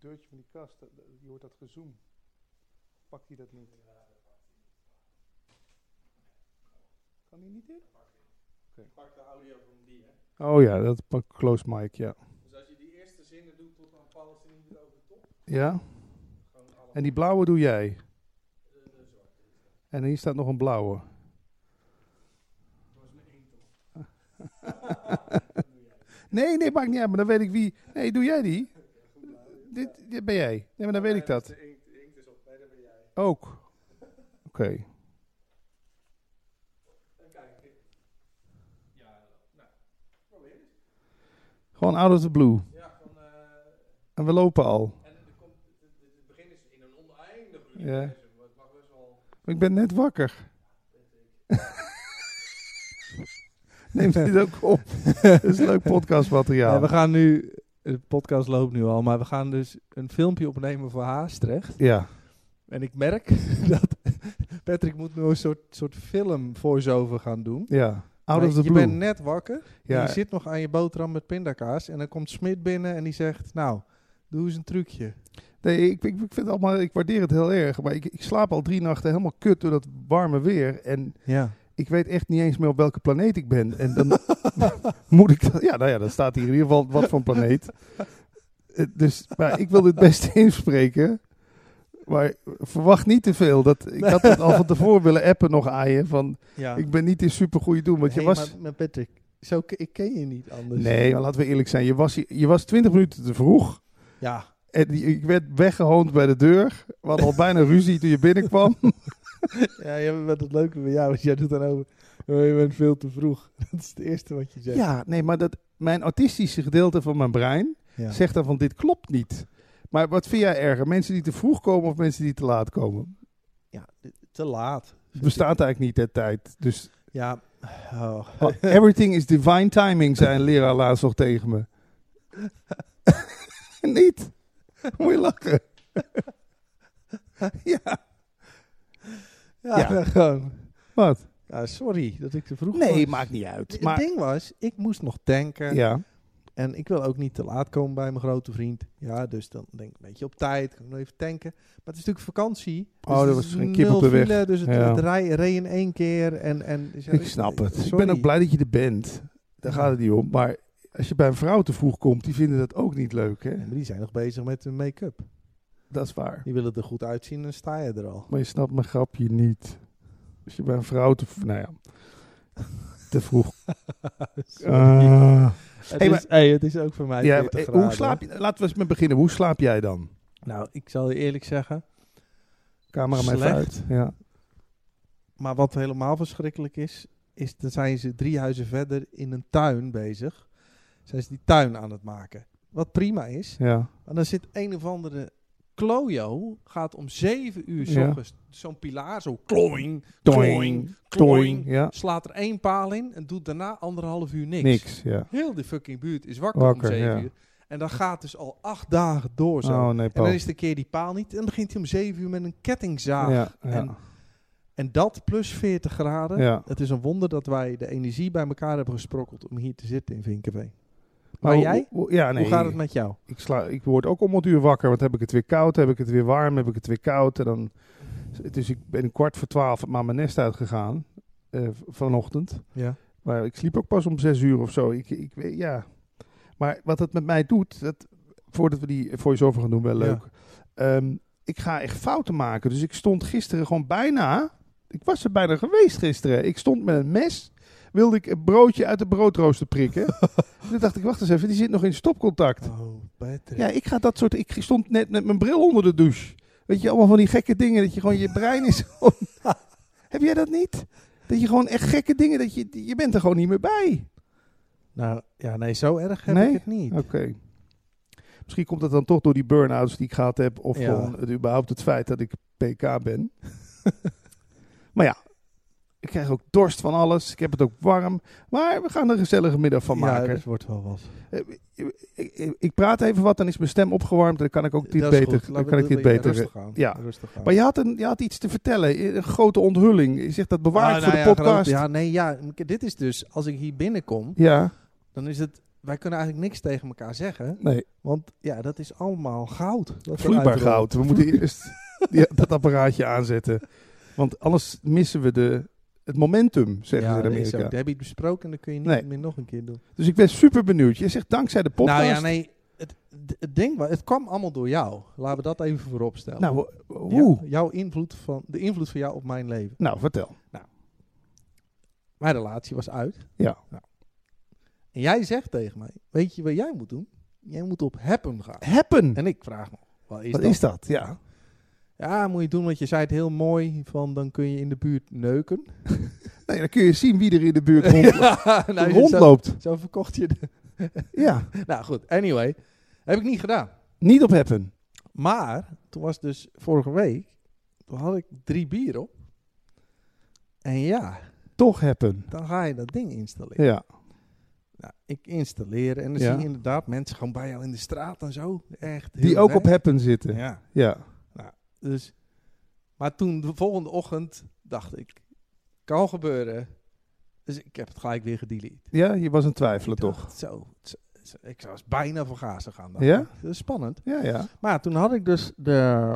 deurtje van die kast, je hoort dat gezoem. Pakt hij dat niet? Kan hij niet in? Okay. Pak de audio van die, hè? Oh ja, dat pak close mic, ja. Dus als je die eerste zinnen doet tot aan Palestinië over de top. Ja? En die blauwe doe jij? En hier staat nog een blauwe. Dat was mijn één top. Nee, maakt niet uit, maar dan weet ik wie. Nee, doe jij die? Dit ben jij. Nee, maar dan weet ik dat. De inkt is op. Nee, dat ben jij. Ook. Oké. En kijk. Ja, nou. Probeer eens. Gewoon out of the blue. Ja, van... En we lopen al. En het begin is in een oneindig Ja. universum. Het mag best wel... Ik ben net wakker. Neem dit ook op. Dat is leuk podcastmateriaal. Ja, we gaan nu... De podcast loopt nu al, maar we gaan dus een filmpje opnemen voor Haastrecht. Ja. En ik merk dat Patrick moet nu een soort film voice-over gaan doen. Ja. Out Maar of the je blue. bent net wakker. Ja. En je zit nog aan je boterham met pindakaas. En dan komt Smit binnen en die zegt... Nou, doe eens een trucje. Nee, ik vind het allemaal, ik waardeer het heel erg. Maar ik slaap al 3 nachten helemaal kut door dat warme weer. En Ja. ik weet echt niet eens meer op welke planeet ik ben. En dan moet ik... Ja, nou ja, dan staat hier in ieder geval wat voor een planeet. Dus maar ik wil dit best inspreken. Maar verwacht niet te veel. Ik had het al van tevoren willen appen nog aan je. Van, Ja. ik ben niet in supergoeie doen. Want je was... Maar Patrick, ik ken je niet anders. Nee, maar laten we eerlijk zijn. Je was 20 minuten te vroeg. Ja. En ik werd weggehoond bij de deur. We hadden al bijna ruzie toen je binnenkwam. Ja, wat het leuke bij jou is, jij doet dan over... Oh, je bent veel te vroeg. Dat is het eerste wat je zegt. Ja, nee, maar mijn autistische gedeelte van mijn brein zegt dan van dit klopt niet. Maar wat vind jij erger? Mensen die te vroeg komen of mensen die te laat komen? Ja, te laat. Het bestaat eigenlijk niet de tijd. Dus Ja. Oh. everything is divine timing, zei een leraar laatst nog tegen me. Niet? Moet je lachen? Ja. Ja, gewoon. Wat? Ja, sorry dat ik te vroeg Nee, was. maakt niet uit. Het Maar ding was, ik moest nog tanken. ja. En ik wil ook niet te laat komen bij mijn grote vriend. Ja, dus dan denk ik een beetje op tijd. Kan ik nog even tanken. Maar het is natuurlijk vakantie. Dus Oh, er het was is geen kip op 0 de weg. file, dus het Ja. reed in 1 keer. En Ik snap het. Sorry. Ik ben ook blij dat je er bent. Daar gaat het niet om. Maar als je bij een vrouw te vroeg komt, die vinden dat ook niet leuk, hè? Ja, maar die zijn nog bezig met hun make-up. Dat is waar. Die willen er goed uitzien en dan sta je er al. Maar je snapt mijn grapje niet. Als je bij een vrouw nou ja, te vroeg. Het is ook voor mij Ja, 40 graden. hoe slaap je? Laten we eens met beginnen. Hoe slaap jij dan? Nou, ik zal je eerlijk zeggen. Camera maar even Slecht. uit. Ja. Maar wat helemaal verschrikkelijk is dan zijn ze 3 huizen verder in een tuin bezig. Zijn ze die tuin aan het maken. Wat prima is. Ja. Maar dan zit een of andere klojo, gaat om 7 uur 's Ja. ochtends zo'n pilaar zo kloing, Toing, kloing, toing. kloing. Ja. Slaat er 1 paal in en doet daarna 1,5 uur niks. Niks, ja. Heel de fucking buurt is wakker, Wakker, om 7 ja. uur. En dat gaat dus al 8 dagen door zo. Oh nee, En Paul. dan is de keer die paal niet. En dan begint hij om 7 uur met een kettingzaag. Ja, En dat plus 40 graden. Ja. Het is een wonder dat wij de energie bij elkaar hebben gesprokkeld om hier te zitten in Vinkenveen. Maar Maar jij? Ja, nee. Hoe gaat het met jou? Ik word ook om het uur wakker. Want heb ik het weer koud, heb ik het weer warm, heb ik het weer koud. En dan, dus ik ben 11:15 maar mijn nest uitgegaan vanochtend. Ja. Maar ik sliep ook pas om 6 uur of zo. Ik weet, ja. Maar wat het met mij doet, voordat we die voice-over gaan doen, wel leuk. Ik ga echt fouten maken. Dus ik stond gisteren gewoon bijna... Ik was er bijna geweest gisteren. Ik stond met een mes. Wilde ik een broodje uit de broodrooster prikken. Toen dacht ik, wacht eens even, die zit nog in stopcontact. Oh, Patrick. Ja, ik ga dat soort... Ik stond net met mijn bril onder de douche. Weet je, allemaal van die gekke dingen. Dat je gewoon, je brein is gewoon... Heb jij dat niet? Dat je gewoon echt gekke dingen... Dat je bent er gewoon niet meer bij. Nou, ja, nee, zo erg heb Nee? ik het niet. Oké. Misschien komt dat dan toch door die burn-outs die ik gehad heb. Of Ja. gewoon überhaupt het feit dat ik PK ben. Maar ja, ik krijg ook dorst van alles. Ik heb het ook warm. Maar we gaan er een gezellige middag van maken. Ja, dat wordt wel wat. Ik praat even wat, dan is mijn stem opgewarmd. En dan kan ik ook dit Dat is beter. goed. Dan Laten kan we ik dit doen. beter. Rustig aan. Ja. Rustig aan. Maar je had iets te vertellen. Een grote onthulling. Je zegt dat bewaard voor de podcast. Ja, dit is dus, als ik hier binnenkom, Ja. dan is het wij kunnen eigenlijk niks tegen elkaar zeggen. Nee, Want ja, dat is allemaal goud. vloeibaar goud. We moeten eerst dat apparaatje aanzetten. Want anders missen we het momentum, zeggen ze in Amerika. Dat heb je besproken en dat kun je niet meer nog een keer doen. Dus ik ben super benieuwd. Je zegt dankzij de podcast. Nou ja, nee. Het ding, het kwam allemaal door jou. Laten we dat even voorop stellen. Nou, hoe? Ja, de invloed van jou op mijn leven. Nou, vertel. Mijn relatie was uit. Ja. Nou. En jij zegt tegen mij, weet je wat jij moet doen? Jij moet op Happen gaan. Happen? En ik vraag me, wat Wat is dat? Ja. Ja, moet je doen, want je zei het heel mooi, van dan kun je in de buurt neuken. Nee, dan kun je zien wie er in de buurt rondloopt. Zo verkocht je de... Ja. Nou goed, anyway. Heb ik niet gedaan. Niet op Happen. Maar, toen was dus vorige week, toen had ik 3 bier op. En ja... Toch Happen. Dan ga je dat ding installeren. Ja. Nou, ik installeer en dan zie je inderdaad mensen gewoon bij jou in de straat en zo. Echt die ook op Happen zitten. Ja. Ja. Nou, dus, maar toen de volgende ochtend dacht ik, kan gebeuren. Dus ik heb het gelijk weer gedelete. Ja, je was een twijfelen toch? Zo, ik was bijna voor gazen gaan. Ja? Dat is spannend. Ja, ja. Maar toen had ik dus de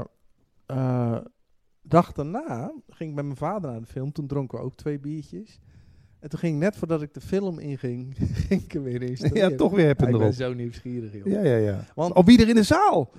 dag daarna, ging ik met mijn vader naar de film. Toen dronken we ook 2 biertjes. En toen ging ik net voordat ik de film inging, ging ik er weer installeren. Ja, toch weer Happen erop. Ik ben zo nieuwsgierig, joh. Ja, ja, ja. Want, op wie er in de zaal?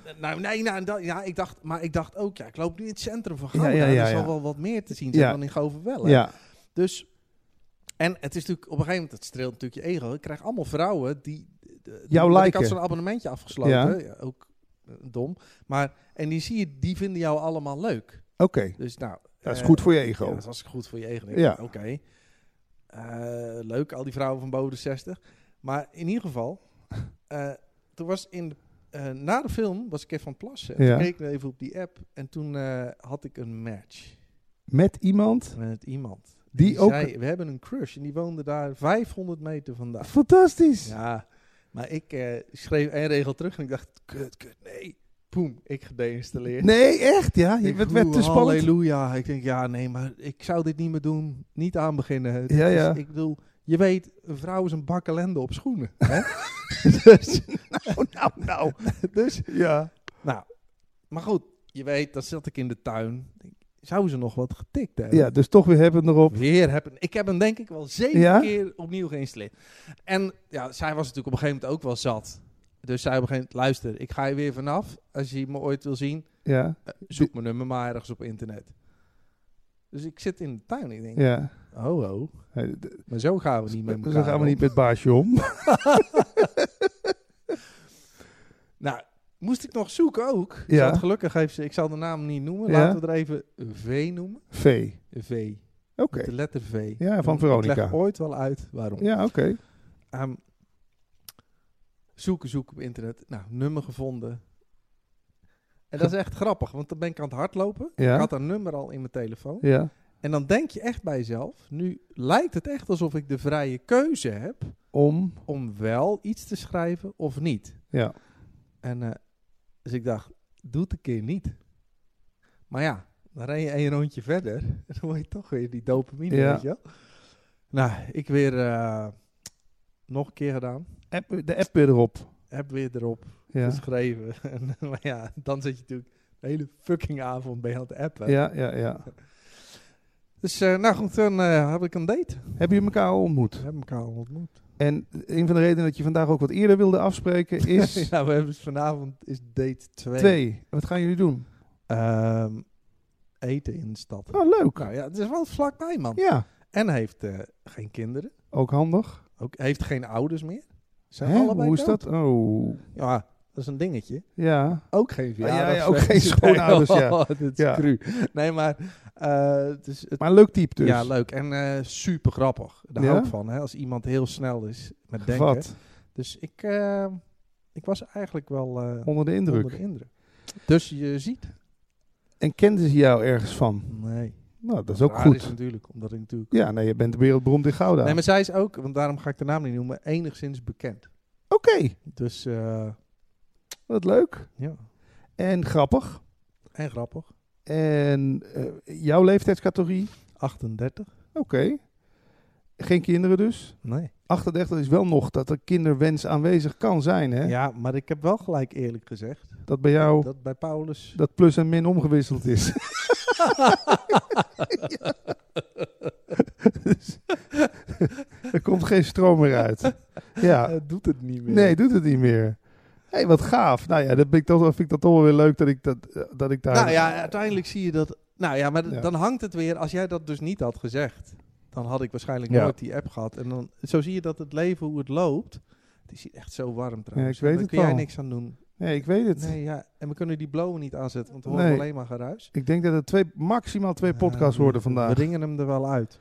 Ik dacht ook, ja, ik loop nu in het centrum van Gouda. Ja, er zal wel wat meer te zien zijn dan in Goverwelle. Ja. Dus, en het is natuurlijk, op een gegeven moment, dat streelt natuurlijk je ego. Ik krijg allemaal vrouwen die jou liken. Ik had zo'n abonnementje afgesloten. Ja, ook dom. Maar, en die vinden jou allemaal leuk. Oké. Dus nou... Dat is goed voor je ego. Ja, dat is goed voor je ego. Ja. Oké. Leuk, al die vrouwen van boven de 60. Maar in ieder geval, toen was na de film was ik even van het plassen. En toen keek ik even op die app en toen had ik een match. Met iemand? Met iemand. Die ook... zei, we hebben een crush en die woonde daar 500 meter vandaan. Fantastisch. Ja, maar ik schreef 1 regel terug en ik dacht, kut, nee. Poem, ik gedeinstalleerd. Nee, echt? Ja, je werd te spannend. Halleluja. Ik denk, ja, nee, maar ik zou dit niet meer doen. Niet aan beginnen. Ja. Ik bedoel, je weet, een vrouw is een bak ellende op schoenen. Hè? Dus, nou. Dus, ja. Nou, maar goed, je weet, dan zat ik in de tuin. Zou ze nog wat getikt hebben? Ja, dus toch weer Happen erop. Ik heb hem denk ik wel 7 keer opnieuw geïnstalleerd. En ja, zij was natuurlijk op een gegeven moment ook wel zat. Dus zij op een gegeven moment, luister, ik ga je weer vanaf. Als je me ooit wil zien, zoek mijn nummer maar ergens op internet. Dus ik zit in de tuin en ik denk, oh. Maar zo gaan we niet met elkaar. Zo gaan we niet met baasje om. Nou, moest ik nog zoeken ook. Gelukkig heeft ze, ik zal de naam niet noemen. Laten we er even V noemen. V. Oké. De letter V. Ja, van Veronica. Ik leg ooit wel uit waarom. Ja, oké. Zoeken op internet. Nou, nummer gevonden. En dat is echt grappig, want dan ben ik aan het hardlopen. Ja. Ik had haar nummer al in mijn telefoon. Ja. En dan denk je echt bij jezelf, nu lijkt het echt alsof ik de vrije keuze heb om wel iets te schrijven of niet. Ja. En dus ik dacht, doe het een keer niet. Maar ja, dan ren je 1 rondje verder en dan word je toch weer die dopamine, weet je wel. Nou, ik weer nog een keer gedaan. De app weer erop. App weer erop. Geschreven. Maar ja, dan zit je natuurlijk de hele fucking avond bij aan het appen. Ja. Dus nou goed, dan heb ik een date. Hebben jullie elkaar al ontmoet? We hebben elkaar al ontmoet. En een van de redenen dat je vandaag ook wat eerder wilde afspreken is... Ja, we hebben dus vanavond is date 2. Wat gaan jullie doen? Eten in de stad. Oh, leuk. Nou ja, het is wel vlakbij, man. Ja. En heeft geen kinderen. Ook handig. Heeft geen ouders meer. Zijn allebei hoe is dood? Dat? Oh. Ja, dat is een dingetje. Ja. Ook geen verjaardag. Ja, ook geen schoonouders, ja. Dit is cru. Nee, maar... maar een leuk type dus. Ja, leuk. En super grappig. Daar hou ik van. Hè? Als iemand heel snel is met denken. Dus ik was eigenlijk wel... onder de indruk. Dus je ziet. En kenden ze jou ergens van? Nee. Nou, dat is ook goed. Is natuurlijk, omdat ik natuurlijk... Ja, nee, je bent wereldberoemd in Gouda. Nee, maar zij is ook, want daarom ga ik de naam niet noemen, enigszins bekend. Oké. Dus... wat leuk. Ja. En grappig. En jouw leeftijdscategorie? 38. Oké. Geen kinderen dus? Nee. 38 is wel nog dat er kinderwens aanwezig kan zijn, hè? Ja, maar ik heb wel gelijk eerlijk gezegd. Dat bij jou... Dat bij Paulus... Dat plus en min omgewisseld is. Dus, er komt geen stroom meer uit. Ja. Het doet het niet meer. Nee, doet het niet meer. Hé, wat gaaf. Nou ja, dat vind ik dat toch wel weer leuk dat ik daar... Nou ja, uiteindelijk zie je dat... Nou ja, maar dan hangt het weer... Als jij dat dus niet had gezegd... Dan had ik waarschijnlijk nooit die app gehad. En dan zo zie je dat het leven, hoe het loopt... Het is hier echt zo warm trouwens. Ja, ik weet daar het kun jij wel. niks aan doen. Nee, ik weet het. Nee, ja. En we kunnen die blowen niet aanzetten, want we horen alleen maar geruis. Ik denk dat het maximaal twee podcasts worden vandaag. We ringen hem er wel uit.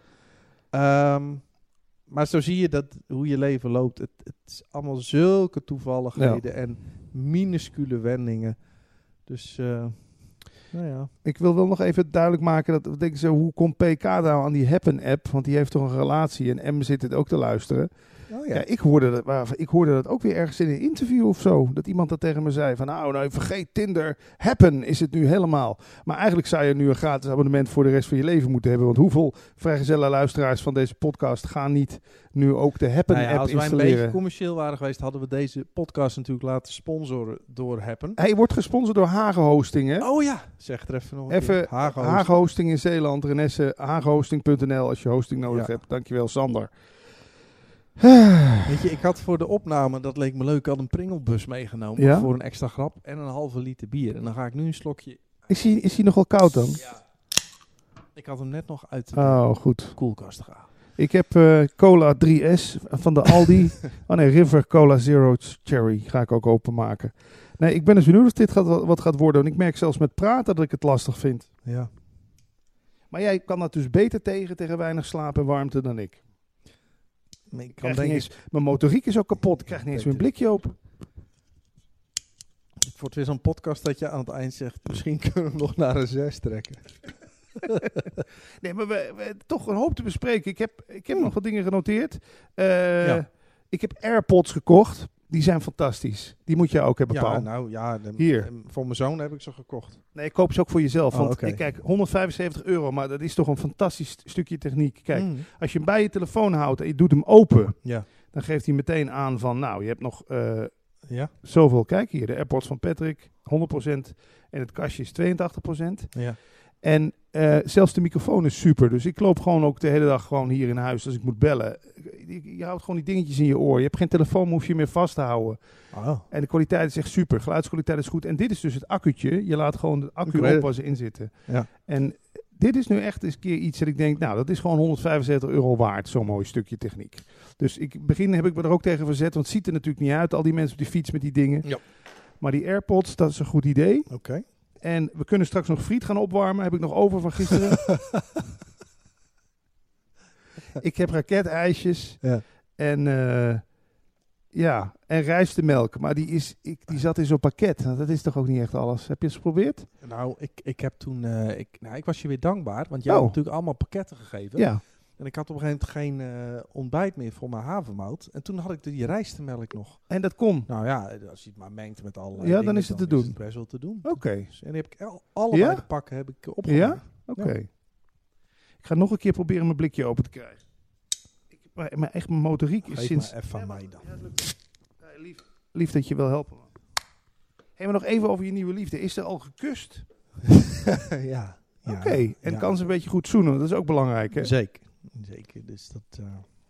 Maar zo zie je dat hoe je leven loopt. Het is allemaal zulke toevalligheden en minuscule wendingen. Dus, nou ja. Ik wil wel nog even duidelijk maken, dat denken ze, hoe komt PK nou aan die Happen-app? Want die heeft toch een relatie en M zit het ook te luisteren. Oh ja. Ja, ik hoorde dat ook weer ergens in een interview of zo. Dat iemand dat tegen me zei van nou vergeet Tinder. Happen is het nu helemaal. Maar eigenlijk zou je nu een gratis abonnement voor de rest van je leven moeten hebben. Want hoeveel vrijgezelle luisteraars van deze podcast gaan niet nu ook de Happen-app als wij installeren? een beetje commercieel waren geweest, hadden we deze podcast natuurlijk laten sponsoren door Happen. Hij wordt gesponsord door Hagen Hosting, hè? Oh ja, zeg er even nog een even keer. Hagen Hosting in Zeeland. Renesse, hagenhosting.nl als je hosting nodig hebt. Dankjewel, Sander. Weet je, ik had voor de opname, dat leek me leuk, ik had een pringelbus meegenomen voor een extra grap en een halve liter bier. En dan ga ik nu een slokje... Is hij nogal koud dan? Ja. Ik had hem net nog uit de koelkast gehaald. Ik heb Cola 3S van de Aldi. River Cola Zero Cherry ga ik ook openmaken. Nee, ik ben dus benieuwd of dit wat gaat worden. Want ik merk zelfs met praten dat ik het lastig vind. Ja. Maar jij kan dat dus beter tegen weinig slaap en warmte dan ik. Mijn motoriek is ook kapot. Ik krijg niet eens meer een blikje open. Het wordt weer zo'n podcast dat je aan het eind zegt... Misschien kunnen we nog naar een 6 trekken. Nee, maar we hebben toch een hoop te bespreken. Ik heb nog wat dingen genoteerd. Ik heb AirPods gekocht. Die zijn fantastisch. Die moet je ook hebben, Paul. Hier. Voor mijn zoon heb ik ze gekocht. Nee, ik koop ze ook voor jezelf. Want kijk, €175, maar dat is toch een fantastisch stukje techniek. Kijk, als je hem bij je telefoon houdt en je doet hem open, dan geeft hij meteen aan van, nou, je hebt nog zoveel. Kijk hier, de AirPods van Patrick, 100% en het kastje is 82%. Ja. En zelfs de microfoon is super. Dus ik loop gewoon ook de hele dag gewoon hier in huis als ik moet bellen. Je houdt gewoon die dingetjes in je oor. Je hebt geen telefoon, hoef je meer vast te houden. Oh. En de kwaliteit is echt super. Geluidskwaliteit is goed. En dit is dus het accu'tje. Je laat gewoon de accu op waar ze in zitten. Ja. En dit is nu echt eens een keer iets dat ik denk, nou, dat is gewoon €175 waard. Zo'n mooi stukje techniek. Dus heb ik me er ook tegen verzet. Want het ziet er natuurlijk niet uit. Al die mensen op die fiets met die dingen. Ja. Maar die AirPods, dat is een goed idee. Oké. En we kunnen straks nog friet gaan opwarmen. Heb ik nog over van gisteren. Ik heb raketijsjes. Ja. En en rijstemelk. Maar die zat in zo'n pakket. Nou, dat is toch ook niet echt alles. Heb je eens geprobeerd? Nou, ik heb toen... ik was je weer dankbaar. Want jij had natuurlijk allemaal pakketten gegeven. Ja. En ik had op een gegeven moment geen ontbijt meer voor mijn havermout. En toen had ik die rijstemelk nog. En dat kon? Nou ja, als je het maar mengt met allerlei dingen, dan is het te doen. Is het best wel te doen. Oké. Dus, en die heb ik allebei de pakken heb ik opgenomen. Ja? Oké. Ja. Ik ga nog een keer proberen mijn blikje open te krijgen. Maar echt, mijn motoriek is sinds... Geef maar even van mij dan. Lief dat je wil helpen. Maar nog even over je nieuwe liefde. Is er al gekust? Ja. Oké. En kan ze een beetje goed zoenen? Dat is ook belangrijk, hè? Zeker. Dus dat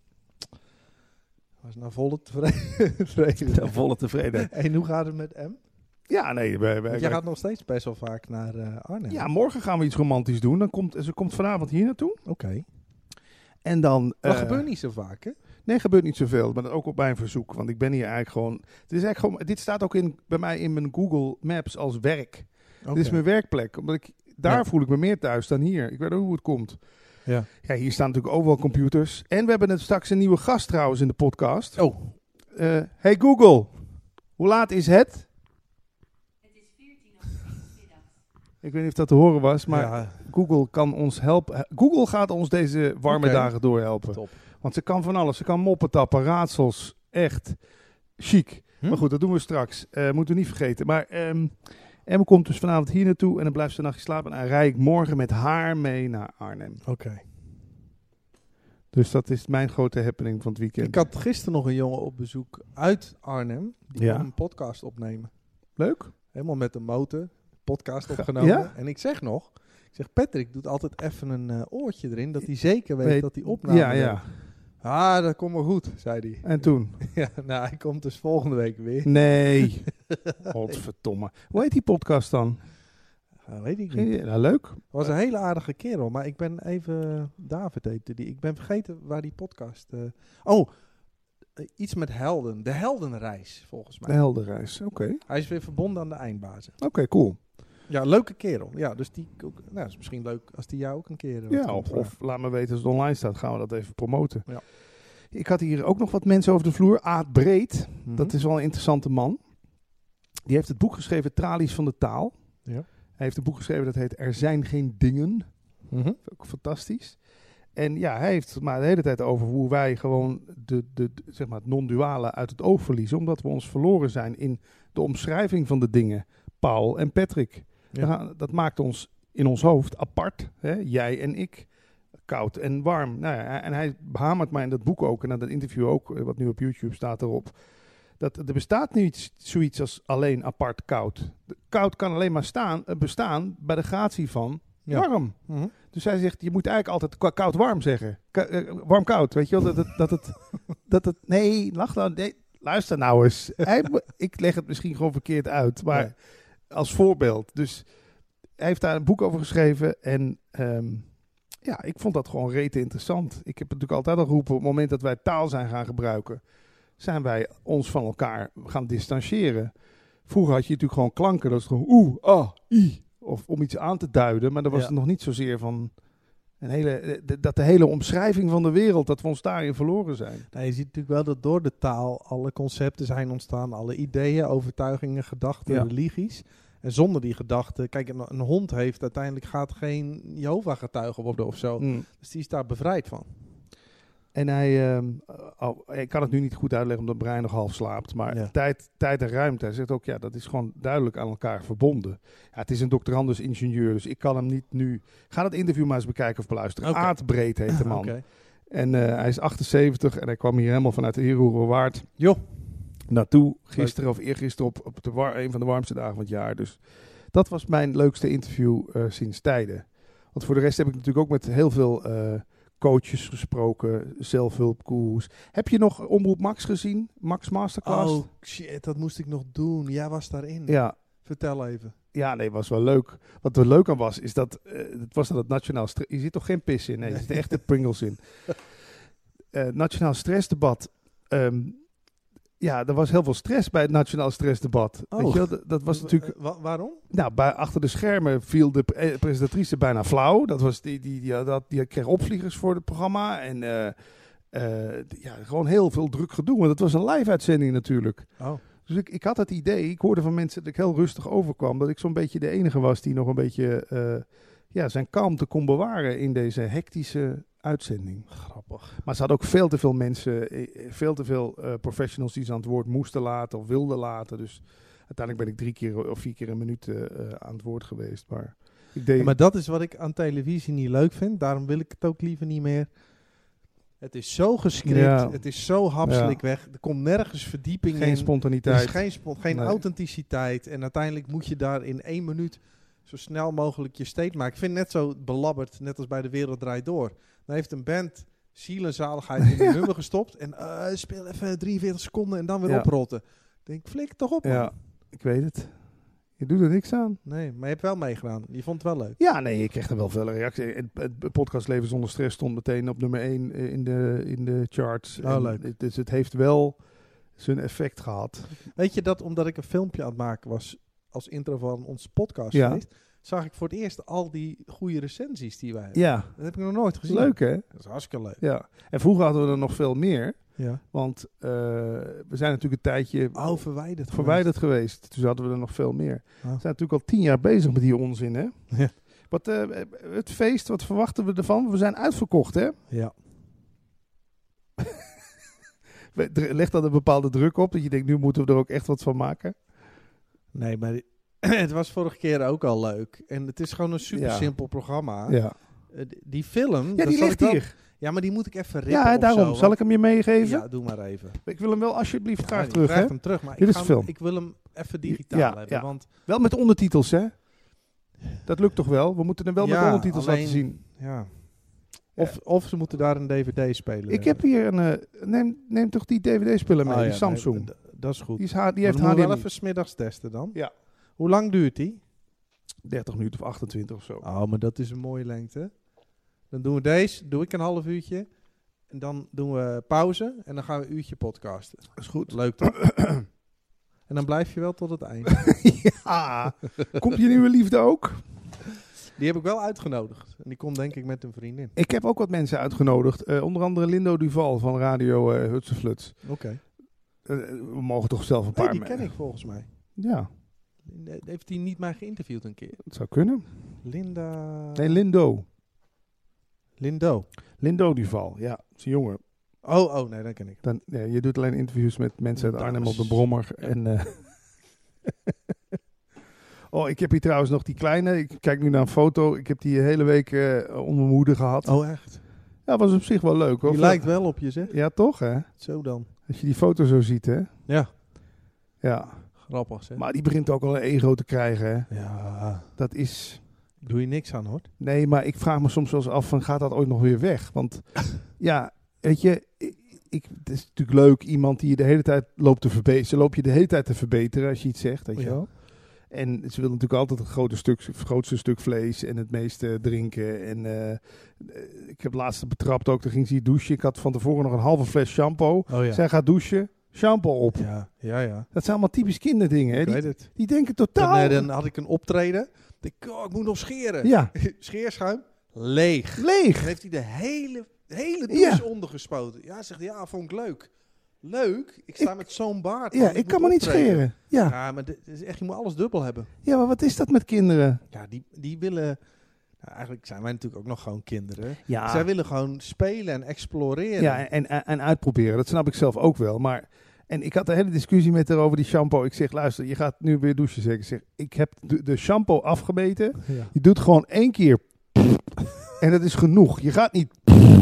was nou volle tevredenheid. Volle tevredenheid. En hoe gaat het met M? Ja, nee. Jij gaat nog steeds best wel vaak naar Arnhem. Ja, morgen gaan we iets romantisch doen. Ze komt vanavond hier naartoe. Oké. En dan... Dat gebeurt niet zo vaak, hè? Nee, gebeurt niet zoveel. Maar dat ook op mijn verzoek. Want ik ben hier eigenlijk gewoon... Dit staat ook bij mij in mijn Google Maps als werk. Okay. Dit is mijn werkplek. Omdat daar voel ik me meer thuis dan hier. Ik weet ook hoe het komt. Ja. Ja, hier staan natuurlijk overal computers. En we hebben straks een nieuwe gast trouwens in de podcast. Oh. Hey Google, hoe laat is het? Het is 14:00. Ik weet niet of dat te horen was, maar Google kan ons helpen. Google gaat ons deze warme dagen doorhelpen. Top. Want ze kan van alles. Ze kan moppen tappen, raadsels. Echt chic. Maar goed, dat doen we straks. Moeten we niet vergeten. Maar Emma komt dus vanavond hier naartoe en dan blijft ze een nachtje slapen. En dan rijd ik morgen met haar mee naar Arnhem. Oké. Dus dat is mijn grote happening van het weekend. Ik had gisteren nog een jongen op bezoek uit Arnhem. Die kwam een podcast opnemen. Leuk. Helemaal met de motor. Podcast opgenomen. Ja? En ik zeg Patrick doet altijd even een oortje erin. Dat hij zeker weet dat hij opname Ja. Ah, dat komt wel goed, zei hij. En toen? Ja, nou, hij komt dus volgende week weer. Nee. Godverdomme. Hoe heet die podcast dan? Weet ik niet. Nou, leuk. Het was een hele aardige kerel, maar ik ben even... David heette die. Ik ben vergeten waar die podcast... iets met helden. De heldenreis, volgens mij. De heldenreis, oké. Hij is weer verbonden aan de eindbazen. Oké, cool. Ja, leuke kerel. Ja, dus die ook, nou, is misschien leuk als die jou ook een keer... Ja, of laat me weten als het online staat, gaan we dat even promoten. Ja. Ik had hier ook nog wat mensen over de vloer. Aad Breed, dat is wel een interessante man. Die heeft het boek geschreven Tralies van de Taal. Ja. Hij heeft een boek geschreven dat heet Er zijn geen dingen. Ook fantastisch. En ja, hij heeft het maar de hele tijd over hoe wij gewoon zeg maar het non-duale uit het oog verliezen. Omdat we ons verloren zijn in de omschrijving van de dingen. Paul en Patrick. Ja. Dat maakt ons in ons hoofd apart. Hè? Jij en ik. Koud en warm. Nou ja, en hij hamert mij in dat boek ook. En in dat interview ook, wat nu op YouTube staat erop. Dat er bestaat niet zoiets als alleen apart koud. Koud kan alleen maar bestaan bij de gratie van warm. Dus hij zegt, je moet eigenlijk altijd koud-warm zeggen. Warm-koud, weet je wel? Dat het nee, lach dan. Nee, luister nou eens. Ik leg het misschien gewoon verkeerd uit. Maar als voorbeeld. Dus hij heeft daar een boek over geschreven. En ja, ik vond dat gewoon rete interessant. Ik heb natuurlijk altijd al geroepen, op het moment dat wij taal zijn gaan gebruiken, zijn wij ons van elkaar gaan distancieren. Vroeger had je natuurlijk gewoon klanken. Dat was gewoon oeh, ah, i. Of om iets aan te duiden. Maar dan was het nog niet zozeer van dat de hele omschrijving van de wereld, dat we ons daarin verloren zijn. Nou, je ziet natuurlijk wel dat door de taal alle concepten zijn ontstaan. Alle ideeën, overtuigingen, gedachten, religies. En zonder die gedachten... Kijk, een hond heeft uiteindelijk gaat geen Jehovah-getuige worden of zo. Dus die is daar bevrijd van. En ik kan het nu niet goed uitleggen omdat het brein nog half slaapt. Maar tijd en ruimte. Hij zegt ook, dat is gewoon duidelijk aan elkaar verbonden. Ja, het is een doctorandus ingenieur, dus ik kan hem niet nu... Ga dat interview maar eens bekijken of beluisteren. Okay. Aad Breed heet de man. Okay. En hij is 78 en hij kwam hier helemaal vanuit de Heerhugowaard naartoe. Gisteren of eergisteren op een van de warmste dagen van het jaar. Dus dat was mijn leukste interview sinds tijden. Want voor de rest heb ik natuurlijk ook met heel veel... coaches gesproken, zelfhulpgoeroes. Heb je nog Omroep Max gezien? Max Masterclass? Oh shit, dat moest ik nog doen. Jij was daarin. Ja. Vertel even. Ja, nee, was wel leuk. Wat er leuk aan was, is dat het was dan het nationaal... Je ziet toch geen pis in? Nee, er zitten echte Pringles in. Nationaal stressdebat. Er was heel veel stress bij het nationaal stressdebat. Oh. Weet je wel? Dat was natuurlijk... Waarom? Nou, achter de schermen viel de presentatrice bijna flauw. Dat was die kreeg opvliegers voor het programma. En gewoon heel veel druk gedoe. Want het was een live-uitzending natuurlijk. Oh. Dus ik had het idee, ik hoorde van mensen dat ik heel rustig overkwam. Dat ik zo'n beetje de enige was die nog een beetje zijn kalmte kon bewaren in deze hectische uitzending. Grappig. Maar ze hadden ook veel te veel mensen, veel te veel professionals die ze aan het woord moesten laten of wilden laten. Dus uiteindelijk ben ik 3 keer of 4 keer een minuut aan het woord geweest. Maar dat is wat ik aan televisie niet leuk vind. Daarom wil ik het ook liever niet meer. Het is zo gescript, het is zo hapselijk weg. Er komt nergens verdieping in. Geen spontaniteit. Er is geen authenticiteit. En uiteindelijk moet je daar in 1 minuut zo snel mogelijk je statement maken. Ik vind het net zo belabberd, net als bij De Wereld Draait Door. Dan heeft een band ziel en zaligheid in een nummer gestopt. En speel even 43 seconden en dan weer oprotten. Ik denk, flik toch op, man. Ja, ik weet het. Je doet er niks aan. Nee, maar je hebt wel meegedaan. Je vond het wel leuk. Ja, nee, ik kreeg er wel veel reacties. Het podcast Leven Zonder Stress stond meteen op nummer 1 in de charts. Oh, leuk. Dus het heeft wel zijn effect gehad. Weet je dat omdat ik een filmpje aan het maken was als intro van onze podcast geweest, zag ik voor het eerst al die goede recensies die wij hebben. Ja. Dat heb ik nog nooit gezien. Leuk, hè? Dat is hartstikke leuk. Ja. En vroeger hadden we er nog veel meer. Ja. Want we zijn natuurlijk een tijdje verwijderd geweest. Dus hadden we er nog veel meer. We zijn natuurlijk al 10 jaar bezig met die onzin, hè? Ja. Het feest, wat verwachten we ervan? We zijn uitverkocht, hè? Ja. Legt dat een bepaalde druk op? Dat je denkt, nu moeten we er ook echt wat van maken? Nee, maar het was vorige keer ook al leuk. En het is gewoon een super simpel programma. Ja. Die film... Ja, die ligt hier. Ja, maar die moet ik even rippen. Ja, daarom. Zal ik hem je meegeven? Ja, doe maar even. Ik wil hem wel alsjeblieft graag Je terug, krijgt hè? hem terug, maar Dit is film. ik wil hem even digitaal hebben. Ja. Want, wel met ondertitels, hè? Dat lukt toch wel? We moeten hem wel met ondertitels laten zien. Ja. Of ze moeten daar een DVD spelen. Ik heb hier een... Neem toch die DVD-speler mee, die Samsung. Nee, dat is goed. Die heeft HDMI. HDMI. Wel even 's middags testen dan. Ja. Hoe lang duurt die? 30 minuten of 28 of zo. Oh, maar dat is een mooie lengte. Dan doen we deze. Doe ik een half uurtje. En dan doen we pauze. En dan gaan we een uurtje podcasten. Dat is goed. Leuk toch? En dan blijf je wel tot het einde. Ja. Komt je nieuwe liefde ook? Die heb ik wel uitgenodigd. En die komt denk ik met een vriendin. Ik heb ook wat mensen uitgenodigd. Onder andere Lindo Duval van Radio Hutsenfluts. Oké. We mogen toch zelf een paar... Die ken ik volgens mij. Ja. Heeft hij niet mij geïnterviewd een keer? Dat zou kunnen. Linda... Nee, Lindo. Lindo Duval. Ja, dat is een jongen. Oh, nee, dat ken ik. Je doet alleen interviews met mensen uit Arnhem op de Brommer. Ja. En... ik heb hier trouwens nog die kleine. Ik kijk nu naar een foto. Ik heb die hele week onder mijn moeder gehad. Oh, echt? Ja, was op zich wel leuk, hoor. Die lijkt wel op je, zeg. Ja, toch, hè? Zo dan. Als je die foto zo ziet, hè? Ja. Ja. Grappig, zeg. Maar die begint ook al een ego te krijgen, hè? Ja. Dat is... Doe je niks aan, hoor. Nee, maar ik vraag me soms wel eens af van, gaat dat ooit nog weer weg? Want, ja, weet je... Het is natuurlijk leuk, iemand die je de hele tijd loopt te verbeteren. Ze loop je de hele tijd te verbeteren als je iets zegt, weet je wel? En ze wil natuurlijk altijd het grootste stuk vlees en het meeste drinken. En ik heb laatst betrapt ook, toen ging ze douchen. Ik had van tevoren nog een halve fles shampoo. Oh, ja. Zij gaat douchen, shampoo op. Ja. Dat zijn allemaal typisch kinderdingen. Hè? Ik weet het. Die denken totaal... Dan had ik een optreden. Ik moet nog scheren. Ja. Scheerschuim, leeg. Dan heeft hij de hele douche ondergespoten. Ja, zegt hij, vond ik leuk. Leuk? Ik sta met zo'n baard. Ja, ik kan me niet scheren. Ja, maar is echt, je moet alles dubbel hebben. Ja, maar wat is dat met kinderen? Ja, die willen... Nou, eigenlijk zijn wij natuurlijk ook nog gewoon kinderen. Ja. Zij willen gewoon spelen en exploreren. Ja, en uitproberen. Dat snap ik zelf ook wel. Maar... En ik had een hele discussie met haar over die shampoo. Ik zeg, luister, je gaat nu weer douchen. Zeg. Ik zeg, ik heb de shampoo afgemeten. Ja. Je doet gewoon 1 keer... En dat is genoeg. Je gaat niet...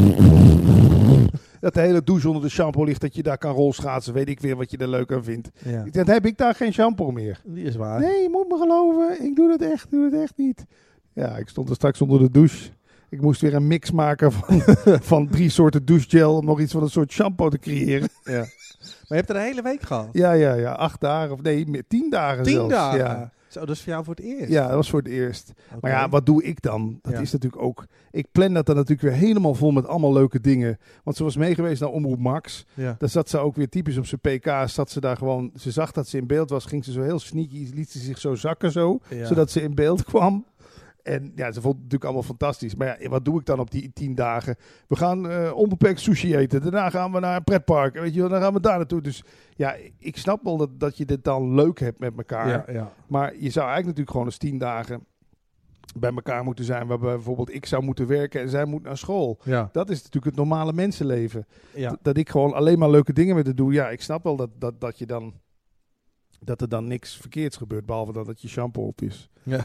Dat de hele douche onder de shampoo ligt, dat je daar kan rolschaatsen. Weet ik weer wat je er leuk aan vindt. Ja. Dan heb ik daar geen shampoo meer. Die is waar. Nee, je moet me geloven. Ik doe het echt niet. Ja, ik stond er straks onder de douche. Ik moest weer een mix maken van 3 soorten douchegel om nog iets van een soort shampoo te creëren. Ja. Maar je hebt er een hele week gehad? Ja. 8 dagen of nee, 10 dagen 10 zelfs. dagen? Ja. Zo, dat is voor jou voor het eerst? Ja, dat was voor het eerst. Okay. Maar ja, wat doe ik dan? Dat is natuurlijk ook... Ik plan dat dan natuurlijk weer helemaal vol met allemaal leuke dingen. Want ze was meegeweest naar Omroep Max. Ja. Daar zat ze ook weer typisch op zijn PK. Zat ze daar gewoon... Ze zag dat ze in beeld was. Ging ze zo heel sneaky. Liet ze zich zo zakken zo. Ja. Zodat ze in beeld kwam. En ja, ze vond het natuurlijk allemaal fantastisch. Maar ja, wat doe ik dan op die 10 dagen? We gaan onbeperkt sushi eten. Daarna gaan we naar een pretpark. Weet je wel, dan gaan we daar naartoe. Dus ja, ik snap wel dat je dit dan leuk hebt met elkaar. Ja. Maar je zou eigenlijk natuurlijk gewoon eens 10 dagen bij elkaar moeten zijn. Waarbij bijvoorbeeld ik zou moeten werken en zij moet naar school. Ja. Dat is natuurlijk het normale mensenleven. Ja. Dat ik gewoon alleen maar leuke dingen met haar doe. Ja, ik snap wel dat je dan... Dat er dan niks verkeerds gebeurt. Behalve dat je shampoo op is. Ja.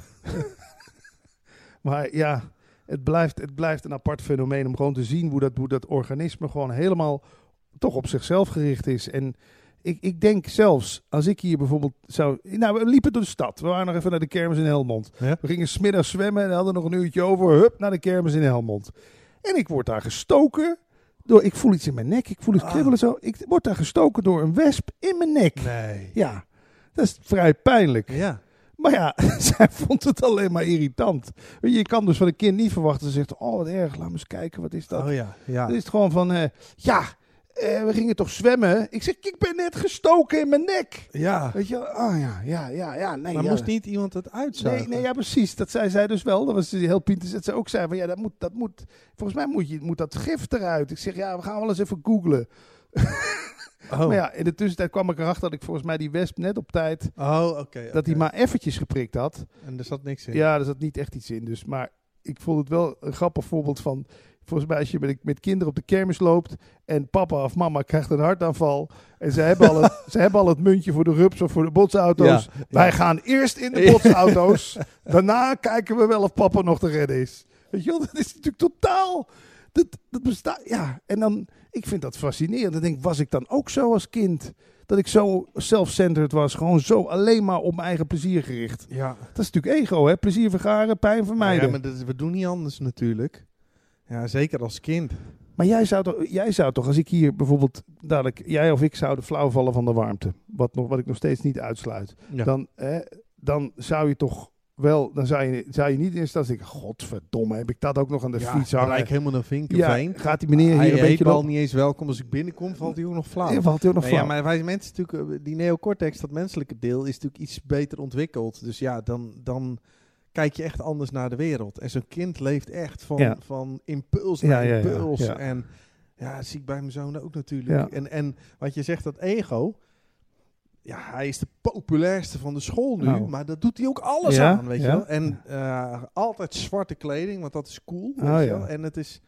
Maar ja, het blijft een apart fenomeen om gewoon te zien hoe dat organisme gewoon helemaal toch op zichzelf gericht is. En ik denk zelfs, als ik hier bijvoorbeeld zou... Nou, we liepen door de stad. We waren nog even naar de kermis in Helmond. Ja? We gingen 's middags zwemmen en hadden nog een uurtje over. Hup, naar de kermis in Helmond. En ik word daar gestoken door... Ik voel iets in mijn nek. Ik voel iets kribbelen zo. Ik word daar gestoken door een wesp in mijn nek. Nee. Ja, dat is vrij pijnlijk. Ja. Maar ja, zij vond het alleen maar irritant. Je kan dus van een kind niet verwachten. Ze zegt, wat erg, laat me eens kijken, wat is dat? Oh ja. Dan is het gewoon van, we gingen toch zwemmen? Ik zeg, ik ben net gestoken in mijn nek. Ja. Weet je, nee. Maar moest niet iemand het uitzuigen? Nee, ja, precies. Dat zei zij dus wel. Dat was heel pinter. Dat ze ook zei van, ja, dat moet, volgens mij moet dat gif eruit. Ik zeg, ja, we gaan wel eens even googlen. Oh. Maar ja, in de tussentijd kwam ik erachter dat ik volgens mij die wesp net op tijd... Dat hij maar eventjes geprikt had. En er zat niks in. Ja, er zat niet echt iets in. Dus, maar ik vond het wel een grappig voorbeeld van... Volgens mij als je met kinderen op de kermis loopt... en papa of mama krijgt een hartaanval... en ze hebben al het muntje voor de rups of voor de botsauto's. Ja. Wij gaan eerst in de botsauto's. Daarna kijken we wel of papa nog te redden is. Weet je wel, dat is natuurlijk totaal... Dat bestaat... Ja, en dan... Ik vind dat fascinerend. Dan denk ik, was ik dan ook zo als kind? Dat ik zo self-centered was. Gewoon zo alleen maar op mijn eigen plezier gericht. Ja. Dat is natuurlijk ego, hè? Plezier vergaren, pijn vermijden. Ja, maar we doen niet anders natuurlijk. Ja, zeker als kind. Maar jij zou toch, als ik hier bijvoorbeeld dadelijk, jij of ik zouden flauw vallen van de warmte, wat ik nog steeds niet uitsluit, dan zou je toch wel, dan zou je niet in eerste instantie denken, godverdomme, heb ik dat ook nog aan de fiets hangen? Ja, ik helemaal naar Vinkenveen. Ja, gaat die meneer hier een beetje al niet eens welkom. Als ik binnenkom, valt hij ook nog flauw. Ja, valt hij ook nog flauw. Ja, maar wij mensen natuurlijk, die neocortex, dat menselijke deel, is natuurlijk iets beter ontwikkeld. Dus ja, dan kijk je echt anders naar de wereld. En zo'n kind leeft echt van impuls naar impuls. Ja. En ja, dat zie ik bij mijn zoon ook natuurlijk. Ja. En wat je zegt, dat ego... Ja, hij is de populairste van de school nu, maar dat doet hij ook alles aan, weet je wel. En altijd zwarte kleding, want dat is cool, weet je wel. En het is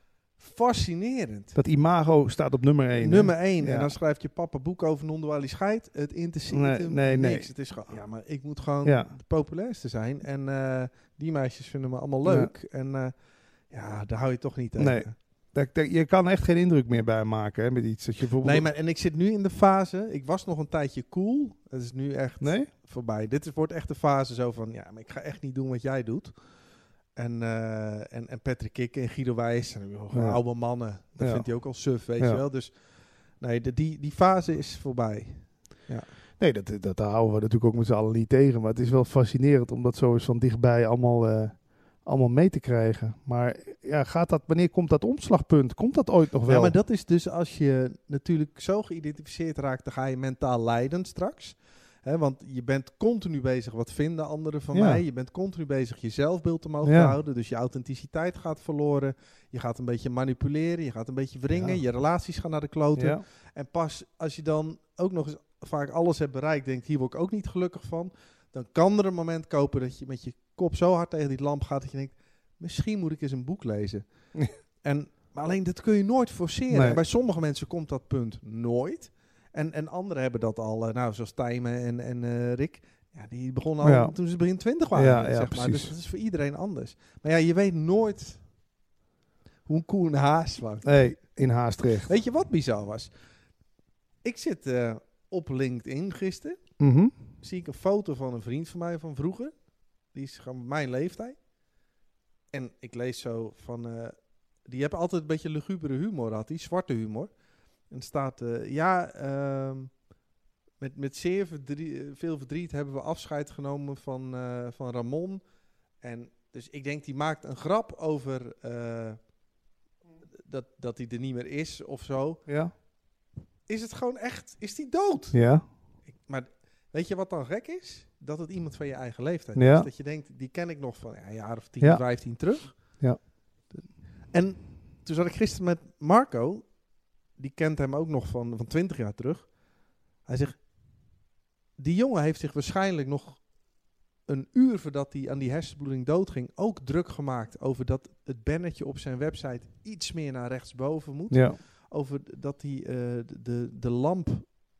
fascinerend. Dat imago staat op nummer 1. Nummer 1. Ja. En dan schrijft je papa boek over non-dualiteit. Het interesseert hem niks. Het is gewoon, maar ik moet gewoon de populairste zijn. En die meisjes vinden me allemaal leuk. Ja. En daar hou je toch niet tegen. Nee. Je kan echt geen indruk meer bij maken, hè, met iets. Dat je bijvoorbeeld... Nee, maar en ik zit nu in de fase... Ik was nog een tijdje cool. Het is nu echt voorbij. Wordt echt de fase zo van... Ja, maar ik ga echt niet doen wat jij doet. En Patrick Kikke en Guido Wijs... oude mannen. Dat vindt hij ook al suf, weet je wel. Dus nee, die fase is voorbij. Ja. Nee, dat houden we natuurlijk ook met z'n allen niet tegen. Maar het is wel fascinerend om dat zo eens van dichtbij allemaal mee te krijgen. Maar ja, wanneer komt dat omslagpunt? Komt dat ooit nog wel? Ja, maar dat is dus als je natuurlijk zo geïdentificeerd raakt, dan ga je mentaal lijden straks. Want je bent continu bezig, wat vinden anderen van mij? Je bent continu bezig je zelfbeeld omhoog te houden. Dus je authenticiteit gaat verloren. Je gaat een beetje manipuleren. Je gaat een beetje wringen. Ja. Je relaties gaan naar de kloten. Ja. En pas als je dan ook nog eens vaak alles hebt bereikt, denkt, hier word ik ook niet gelukkig van. Dan kan er een moment komen dat je met je kop zo hard tegen die lamp gaat dat je denkt, misschien moet ik eens een boek lezen. Maar alleen dat kun je nooit forceren. Nee. Bij sommige mensen komt dat punt nooit. En anderen hebben dat al, zoals Tijmen en Rick. Ja, die begonnen al toen ze begin 20 waren. Zeg maar. Dus dat is voor iedereen anders. Maar ja, je weet nooit hoe een koe in Haast was. Nee, in Haastrecht. Weet je wat bizar was? Ik zit op LinkedIn gisteren. Mm-hmm. Zie ik een foto van een vriend van mij van vroeger. Die is gewoon mijn leeftijd. En ik lees zo van... die hebben altijd een beetje lugubere humor, had die. Zwarte humor. En staat... met zeer veel verdriet hebben we afscheid genomen van Ramon. En dus ik denk, die maakt een grap over... dat hij er niet meer is of zo. Ja. Is het gewoon echt... Is die dood? Ja. Maar weet je wat dan gek is? Dat het iemand van je eigen leeftijd is. Dat je denkt, die ken ik nog van een jaar of 10, 15 terug. Ja. En toen zat ik gisteren met Marco. Die kent hem ook nog van 20 jaar terug. Hij zegt, die jongen heeft zich waarschijnlijk nog een uur voordat hij aan die hersenbloeding doodging ook druk gemaakt over dat het bannetje op zijn website iets meer naar rechtsboven moet. Ja. Over dat hij de lamp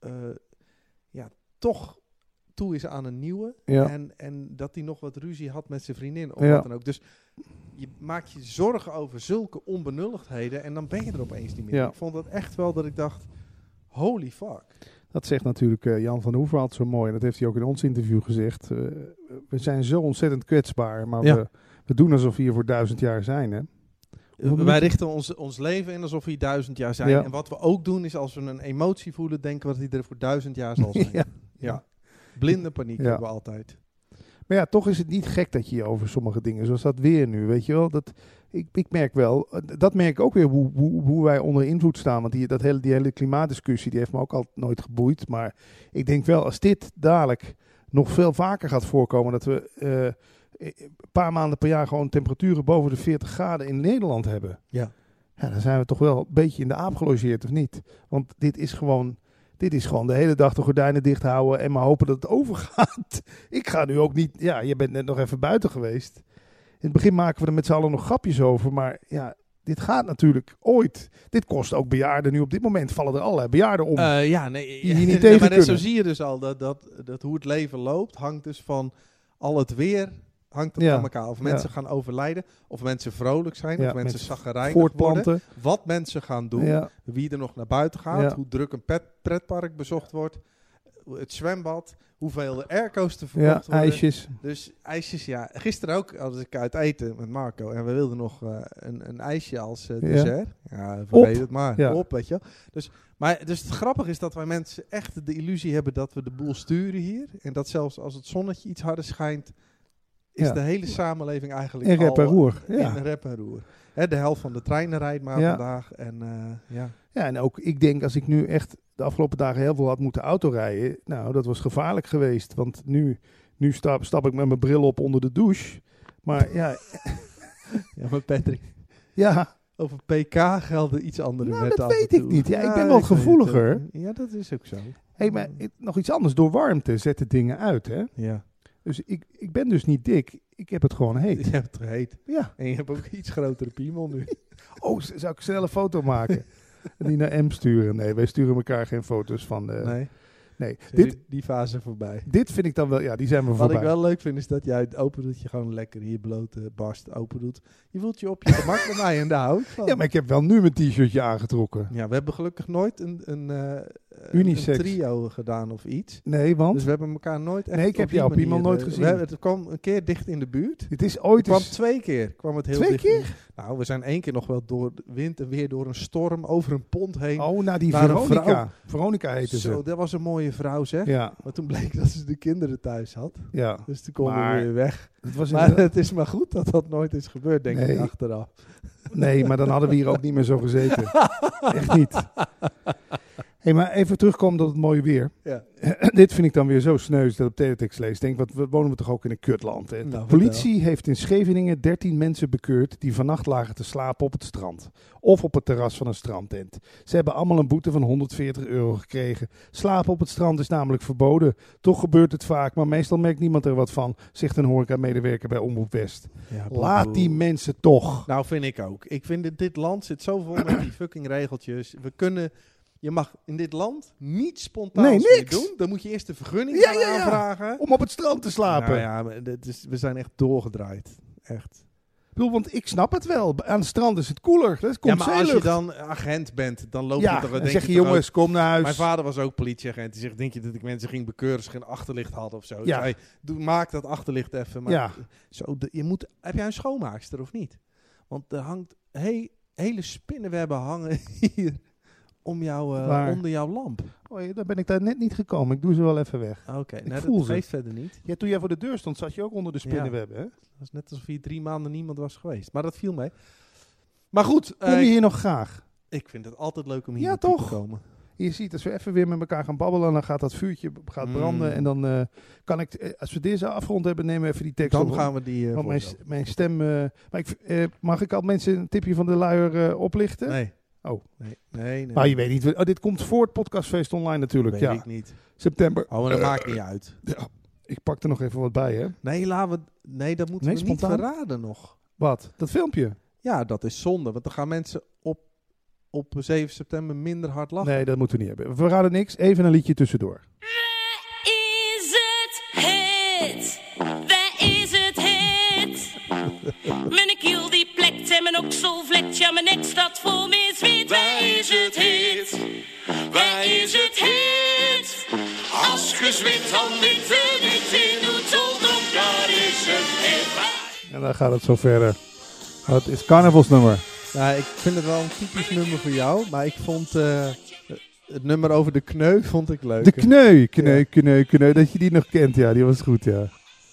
toch toe is aan een nieuwe. Ja. En dat hij nog wat ruzie had met zijn vriendin. Of wat dan ook. Dus je maakt je zorgen over zulke onbenulligdheden en dan ben je er opeens niet meer. Ja. Ik vond dat echt wel dat ik dacht, holy fuck. Dat zegt natuurlijk Jan van Hoever altijd zo mooi. Dat heeft hij ook in ons interview gezegd. We zijn zo ontzettend kwetsbaar. Maar we doen alsof we hier voor 1000 jaar zijn. Hè? Wij richten ons leven in alsof we hier 1000 jaar zijn. Ja. En wat we ook doen is als we een emotie voelen, denken we dat hij er voor 1000 jaar zal zijn. Ja. Blinde paniek hebben we altijd. Maar ja, toch is het niet gek dat je over sommige dingen, zoals dat weer nu, weet je wel. Ik merk wel, dat merk ik ook weer hoe wij onder invloed staan. Want die hele klimaatdiscussie, die heeft me ook al nooit geboeid. Maar ik denk wel, als dit dadelijk nog veel vaker gaat voorkomen, dat we een paar maanden per jaar gewoon temperaturen boven de 40 graden in Nederland hebben. Ja, dan zijn we toch wel een beetje in de aap gelogeerd, of niet? Want dit is gewoon de hele dag de gordijnen dicht houden en maar hopen dat het overgaat. Ik ga nu ook niet... Ja, je bent net nog even buiten geweest. In het begin maken we er met z'n allen nog grapjes over. Maar ja, dit gaat natuurlijk ooit. Dit kost ook bejaarden. Nu op dit moment vallen er allerlei bejaarden om. Die niet tegen maar zo zie je dus al dat hoe het leven loopt hangt dus van al het weer hangt het aan elkaar. Of mensen gaan overlijden, of mensen vrolijk zijn, of mensen chagrijnig worden. Wat mensen gaan doen, wie er nog naar buiten gaat, hoe druk een pretpark bezocht wordt, het zwembad, hoeveel de airco's te verkocht worden. IJsjes. Dus ijsjes, ja. Gisteren ook als ik uit eten met Marco en we wilden nog een ijsje als dessert. Ja, vergeet het maar. Op, weet je. Dus het grappige is dat wij mensen echt de illusie hebben dat we de boel sturen hier. En dat zelfs als het zonnetje iets harder schijnt, is de hele samenleving eigenlijk in rep en roer. In rep en roer. De helft van de treinen rijdt maar vandaag. En, ja, en ook ik denk als ik nu echt de afgelopen dagen heel veel had moeten autorijden. Nou, dat was gevaarlijk geweest. Want nu stap ik met mijn bril op onder de douche. Maar ja. Ja, maar Patrick. Ja. Over PK gelden iets andere wetten. Dat weet ik niet. Ja, ik ben wel gevoeliger. Ja, dat is ook zo. Hey, maar nog iets anders. Door warmte zetten dingen uit, hè? Ja. Dus ik ben dus niet dik. Ik heb het gewoon heet. Je hebt het heet. Ja. En je hebt ook iets grotere piemel nu. Oh, zou ik snel een foto maken? En die naar M sturen? Nee, wij sturen elkaar geen foto's van. Nee. Die fase voorbij. Dit vind ik dan wel, die zijn we voorbij. Wat ik wel leuk vind is dat jij het open doet. Je gewoon lekker hier blote barst open doet. Je voelt je op je gemak bij mij en daar hou ik van. Ja, maar ik heb wel nu mijn t-shirtje aangetrokken. Ja, we hebben gelukkig nooit een trio gedaan of iets. Nee, want? Dus we hebben elkaar nooit echt. Nee, ik heb jou op iemand nooit gezien. Het kwam een keer dicht in de buurt. Het is ooit kwam 2 keer. Kwam het heel 2 dicht keer? Nou, we zijn 1 keer nog wel door de wind en weer door een storm over een pont heen. Oh, naar die Veronica. Veronica heette ze. Zo, dat was een mooie vrouw, zeg. Ja. Maar toen bleek dat ze de kinderen thuis had. Ja. Dus toen konden we weer weg. Maar het is maar goed dat dat nooit is gebeurd, denk ik, achteraf. Nee, maar dan hadden we hier ook niet meer zo gezeten. Echt niet. Hey, maar even terugkomen tot het mooie weer. Ja. Dit vind ik dan weer zo sneu dat ik op teletext lees. Denk, wat wonen we toch ook in een kutland. Hè? De politie heeft in Scheveningen 13 mensen bekeurd die vannacht lagen te slapen op het strand. Of op het terras van een strandtent. Ze hebben allemaal een boete van €140 gekregen. Slapen op het strand is namelijk verboden. Toch gebeurt het vaak, maar meestal merkt niemand er wat van, zegt een horeca-medewerker bij Omroep West. Ja, laat die mensen toch. Nou, vind ik ook. Ik vind dit land zit zo vol met die fucking regeltjes. Je mag in dit land niet spontaan meer doen. Dan moet je eerst de vergunning aanvragen. Om op het strand te slapen. Nou ja, maar we zijn echt doorgedraaid. Echt. Ik bedoel, want ik snap het wel. Aan het strand is het koeler. Dat komt maar als je dan agent bent, dan loop je toch... dan zeg je jongens, kom naar huis. Mijn vader was ook politieagent. Die zegt, denk je dat ik mensen ging bekeuren als ze geen achterlicht hadden of zo? Ja. Ik zei, maak dat achterlicht even. Maar heb jij een schoonmaakster of niet? Want er hangt hele spinnenwebben hangen hier onder jouw lamp. Oh, daar ben ik daar net niet gekomen. Ik doe ze wel even weg. Oké, dat geeft verder niet. Ja, toen jij voor de deur stond, zat je ook onder de spinnenwebben, hè? Dat is net alsof hier 3 maanden niemand was geweest. Maar dat viel mee. Maar goed. Kom je hier nog graag? Ik vind het altijd leuk om hier naartoe te komen. Je ziet, als we even weer met elkaar gaan babbelen, dan gaat dat vuurtje branden. En dan kan ik, als we deze afgerond hebben, nemen we even die tekst op. Dan gaan we die... want mijn stem... maar mag ik al mensen een tipje van de luier oplichten? Nee. Oh. Nee. Maar je weet niet. Dit komt voor het podcastfeest online natuurlijk. Weet ik niet. September. Oh, maar dat maakt niet uit. Ja. Ik pak er nog even wat bij, hè? Nee, dat moeten we niet verraden nog. Wat? Dat filmpje? Ja, dat is zonde. Want dan gaan mensen op 7 september minder hard lachen. Nee, dat moeten we niet hebben. We verraden niks. Even een liedje tussendoor. Waar is het hit? Waar is het hit? Mijn kiel die plekt en mijn oksel vlekt. Ja, mijn nek staat vol met zweet. Waar is het hit? Waar is het hit? Als gezwit dan niet in doet zonder, daar is het hit. En dan gaat het zo verder. Het is carnavalsnummer. Nou, ik vind het wel een typisch nummer voor jou, maar ik vond het nummer over de kneu vond ik leuk. De kneu, dat je die nog kent, ja, die was goed, ja.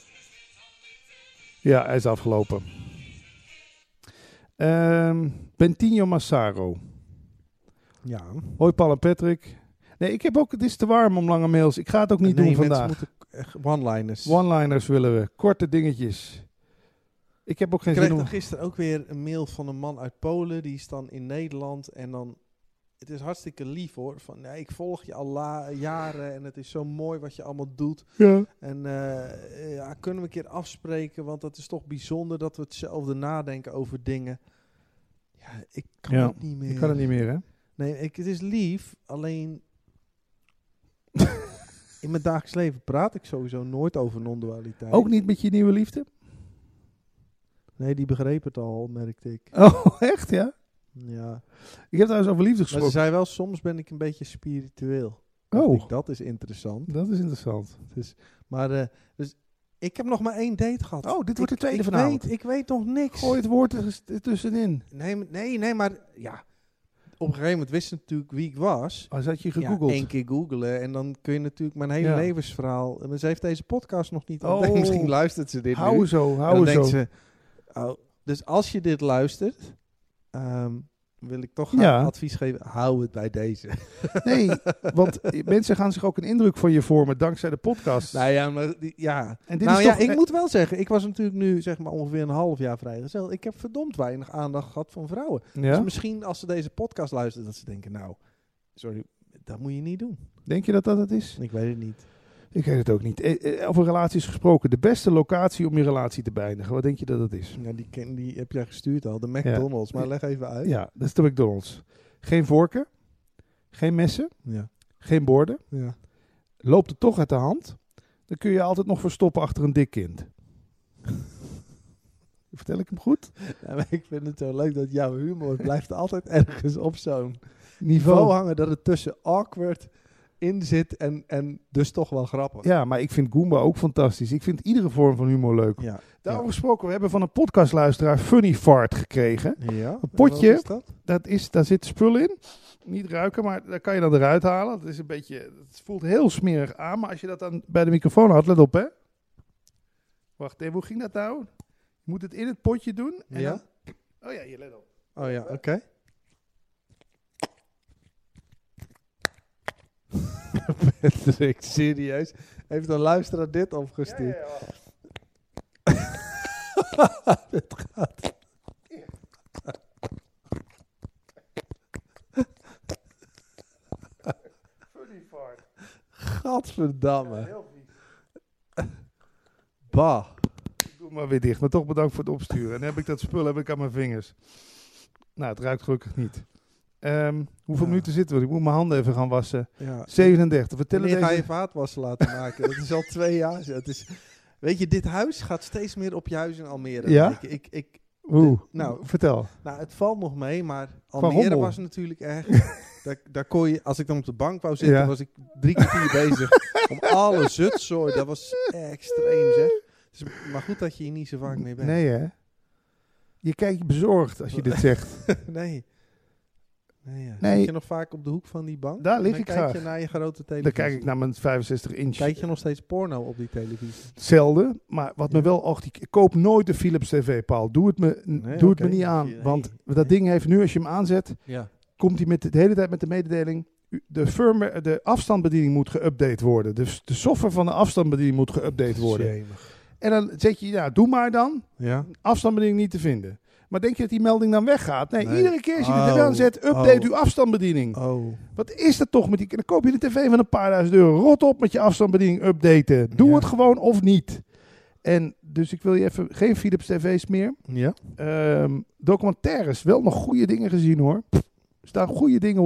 Ja, hij is afgelopen. Bentinho Massaro. Ja. Hoi Paul en Patrick. Nee, ik heb ook, het is te warm om lange mails. Ik ga het ook niet doen vandaag. Moeten one-liners. One-liners willen we, korte dingetjes. Ik heb ook geen zin om... Ik kreeg gisteren ook weer een mail van een man uit Polen. Die is dan in Nederland. En dan... Het is hartstikke lief hoor. Van, nee, ik volg je al jaren. En het is zo mooi wat je allemaal doet. Ja. En kunnen we een keer afspreken. Want dat is toch bijzonder dat we hetzelfde nadenken over dingen. Ja, ik kan het niet meer. Ik kan het niet meer, hè? Nee, het is lief. Alleen... in mijn dagelijks leven praat ik sowieso nooit over non-dualiteit. Ook niet met je nieuwe liefde? Nee, die begreep het al, merkte ik. Oh, echt, ja? Ja. Ik heb trouwens over liefde Maar gesproken. ze zei wel, soms ben ik een beetje spiritueel. Oh. Dat is interessant. Dat is interessant. Maar, dus ik heb nog maar 1 date gehad. Oh, dit wordt de tweede vanavond. Ik weet nog niks. Gooi het woord er tussenin. Nee, maar ja. Op een gegeven moment wist ze natuurlijk wie ik was. Als had je gegoogeld. Ja, 1 keer googlen en dan kun je natuurlijk mijn hele levensverhaal... Maar ze heeft deze podcast nog niet Oh. ontdekt. Misschien luistert ze dit Hou nu. zo. Dan denkt ze... Oh, dus als je dit luistert... wil ik toch advies geven. Hou het bij deze. Nee, want mensen gaan zich ook een indruk van je vormen dankzij de podcast. Nou ja, maar En dit is toch, ik moet wel zeggen, ik was natuurlijk nu zeg maar ongeveer een half jaar vrijgezel. Ik heb verdomd weinig aandacht gehad van vrouwen. Ja? Dus misschien als ze deze podcast luisteren, dat ze denken, nou, sorry, dat moet je niet doen. Denk je dat dat het is? Ik weet het niet. Ik weet het ook niet. Over relaties gesproken. De beste locatie om je relatie te beëindigen. Wat denk je dat het is? Ja, die heb jij gestuurd al, de McDonald's. Maar leg even uit. Ja, dat is de McDonald's. Geen vorken. Geen messen. Ja. Geen borden. Ja. Loopt het toch uit de hand? Dan kun je altijd nog verstoppen achter een dik kind. Vertel ik hem goed? Ja, maar ik vind het zo leuk dat jouw humor blijft altijd ergens op zo'n niveau Niveau hangen dat het tussen awkward in zit en dus toch wel grappig. Ja, maar ik vind Goomba ook fantastisch. Ik vind iedere vorm van humor leuk. Ja. Daarover gesproken, we hebben van een podcastluisteraar Funny Fart gekregen. Ja. Een potje. Wat is dat? Daar zit spul in. Niet ruiken, maar daar kan je dan eruit halen. Het is een beetje, het voelt heel smerig aan, maar als je dat dan bij de microfoon houdt, let op hè. Wacht even, hoe ging dat nou? Je moet het in het potje doen. En Ja? dan, oh ja, hier, let op. Oh ja, oké. Patrick, serieus? Heeft een luisteraar dit opgestuurd? Het gaat. Funny Fart. Gadverdamme. Heel vies. Bah. Ik doe maar weer dicht, maar toch bedankt voor het opsturen. En dan heb ik dat spul aan mijn vingers. Nou, het ruikt gelukkig niet. Hoeveel minuten zitten we? Ik moet mijn handen even gaan wassen. Ja. 37. Vertellen Wanneer ga deze... je vaatwassen laten maken? Dat is al 2 jaar zo. Het is, weet je, dit huis gaat steeds meer op je huis in Almere. Ja? Nou, vertel. nou, het valt nog mee, maar Van Almere rommel. was natuurlijk echt... daar kon je, als ik dan op de bank wou zitten, Ja. was ik 3 kwartier bezig om alle zutzooi. Dat was extreem, zeg. Dus, maar goed dat je hier niet zo vaak mee bent. Nee hè? Je kijkt bezorgd als je dit zegt. Nee. Ja. Nee. Zit je nog vaak op de hoek van die bank? Daar lig Dan ik kijk graag. je naar je grote televisie. Dan kijk ik naar mijn 65 inch. Kijk je nog steeds porno op die televisie? Zelden, maar wat me wel... ik koop nooit de Philips TV, Paul. Doe het me oké. niet aan. Nee. Want dat ding heeft nu, als je hem aanzet... Ja. komt hij de hele tijd met de mededeling... de afstandsbediening moet geüpdate worden. Dus de software van de afstandsbediening moet geüpdate worden. Jemig. En dan zeg je, ja, doe maar dan. Ja. Afstandsbediening niet te vinden. Maar denk je dat die melding dan weggaat? Nee, Nee. iedere keer als je de tv aanzet, update uw afstandsbediening. Oh. Wat is dat toch met die... Dan koop je de tv van een paar duizend euro. Rot op met je afstandsbediening updaten. Doe Ja. het gewoon of niet. En dus ik wil je even... Geen Philips tv's meer. Ja. Documentaires. Wel nog goede dingen gezien hoor. Er staan goede dingen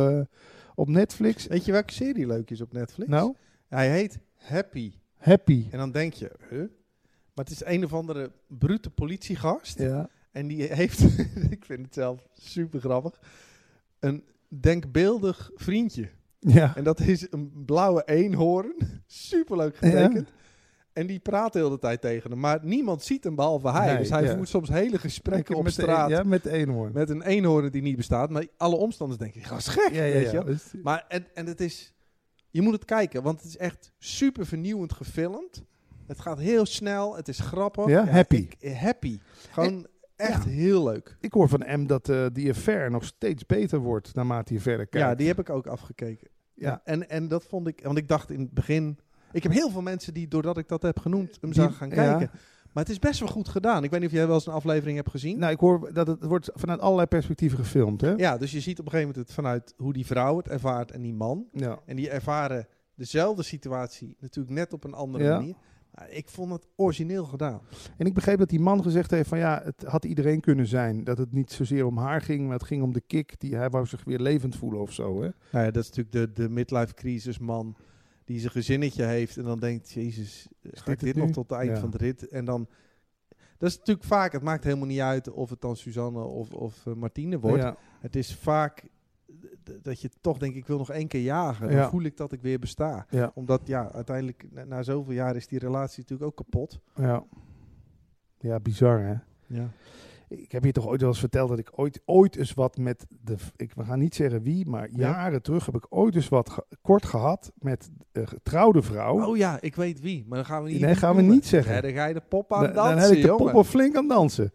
op Netflix. Weet je welke serie leuk is op Netflix? Nou? Hij heet Happy. Happy. En dan denk je, maar het is een of andere brute politiegast. Ja. En die heeft, ik vind het zelf super grappig, een denkbeeldig vriendje. Ja. En dat is een blauwe eenhoorn. Superleuk getekend. En die praat de hele tijd tegen hem. Maar niemand ziet hem behalve hij. Nee, dus hij ja. voert soms hele gesprekken op straat. Ja, met de eenhoorn. Met een eenhoorn die niet bestaat. Maar alle omstanders denken, die gast is gek. Weet je wel? Dus- Maar en het is... Je moet het kijken, want het is echt super vernieuwend gefilmd. Het gaat heel snel, het is grappig. Ja, happy. Happy. Gewoon echt heel leuk. Ik hoor van M dat die affair nog steeds beter wordt naarmate je verder kijkt. Ja, die heb ik ook afgekeken. Ja. En dat vond ik... Want ik dacht in het begin... Ik heb heel veel mensen die, doordat ik dat heb genoemd, hem zagen gaan kijken. Maar het is best wel goed gedaan. Ik weet niet of jij wel eens een aflevering hebt gezien. Nou, ik hoor dat het wordt vanuit allerlei perspectieven gefilmd, hè? Ja, dus je ziet op een gegeven moment het vanuit hoe die vrouw het ervaart en die man. Ja. En die ervaren dezelfde situatie natuurlijk net op een andere Ja. manier. Maar ik vond het origineel gedaan. En ik begreep dat die man gezegd heeft van ja, het had iedereen kunnen zijn. Dat het niet zozeer om haar ging, maar het ging om de kick. Hij wou zich weer levend voelen of zo, hè? Nou ja, dat is natuurlijk de midlife crisis man die zijn gezinnetje heeft en dan denkt, jezus, ga ik het dit nu? nog tot het eind Ja. van de rit? En dan, Dat is natuurlijk vaak, het maakt helemaal niet uit of het dan Suzanne of Martine wordt. Ja. Het is vaak dat je toch denkt, ik wil nog 1 keer jagen. Dan voel ik dat ik weer besta. Ja. Omdat uiteindelijk na zoveel jaar is die relatie natuurlijk ook kapot. Ja, bizar hè. Ja. Ik heb je toch ooit wel eens verteld dat ik ooit eens wat met we gaan niet zeggen wie, maar jaren terug heb ik ooit eens wat kort gehad met een getrouwde vrouw. Oh ja, ik weet wie, maar dan gaan we niet. Nee, gaan we niet zeggen. Ja, dan ga je de pop aan dansen, dan heb ik de pop flink aan dansen.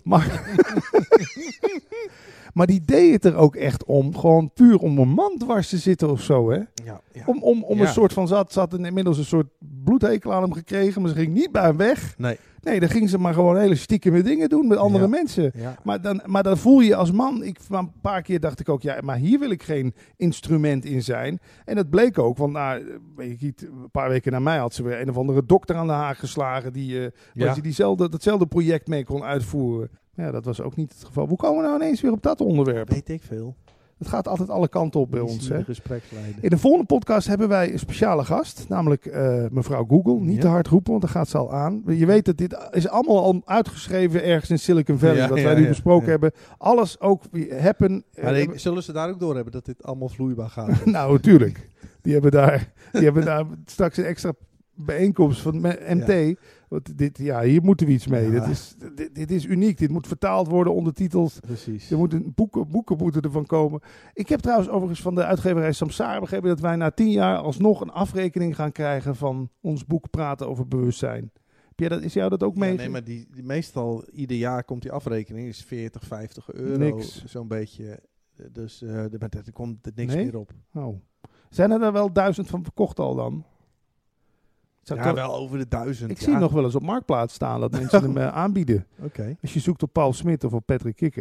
Maar die deed het er ook echt om, gewoon puur om een man dwars te zitten of zo, hè? Ja. Om een soort van, ze had inmiddels een soort bloedhekel aan hem gekregen, maar ze ging niet bij hem weg. Nee, dan ging ze maar gewoon hele stiekeme dingen doen met andere mensen. Ja. Maar dan voel je als man, een paar keer dacht ik ook, maar hier wil ik geen instrument in zijn. En dat bleek ook, want een paar weken na mij had ze weer een of andere dokter aan de haak geslagen die datzelfde project mee kon uitvoeren. Ja, dat was ook niet het geval. Hoe komen we nou ineens weer op dat onderwerp? Weet ik veel. Het gaat altijd alle kanten op bij ons. Hè? Gespreksleider. In de volgende podcast hebben wij een speciale gast. Namelijk mevrouw Google. Niet te hard roepen, want dan gaat ze al aan. Je weet dat dit is allemaal al uitgeschreven ergens in Silicon Valley. Wat wij nu besproken hebben. Alles ook happen. Zullen ze daar ook door hebben dat dit allemaal vloeibaar gaat? Nou, natuurlijk. Die hebben daar straks een extra bijeenkomst van MT. Want hier moeten we iets mee. Ja. Dit is uniek. Dit moet vertaald worden, ondertiteld. Precies. Er moeten boeken moeten ervan komen. Ik heb trouwens overigens van de uitgeverij Samsara begrepen dat wij na 10 jaar alsnog een afrekening gaan krijgen van ons boek Praten over Bewustzijn. Is jou dat ook mee? Nee, maar die meestal ieder jaar komt die afrekening. Is 40, 50 euro. Niks. Zo'n beetje. Dus er komt er niks meer op. Oh. Zijn er wel 1000 van verkocht al dan? Wel over de 1000. Ik zie nog wel eens op Marktplaats staan dat mensen hem aanbieden. Okay. Als je zoekt op Paul Smit of op Patrick Kikker.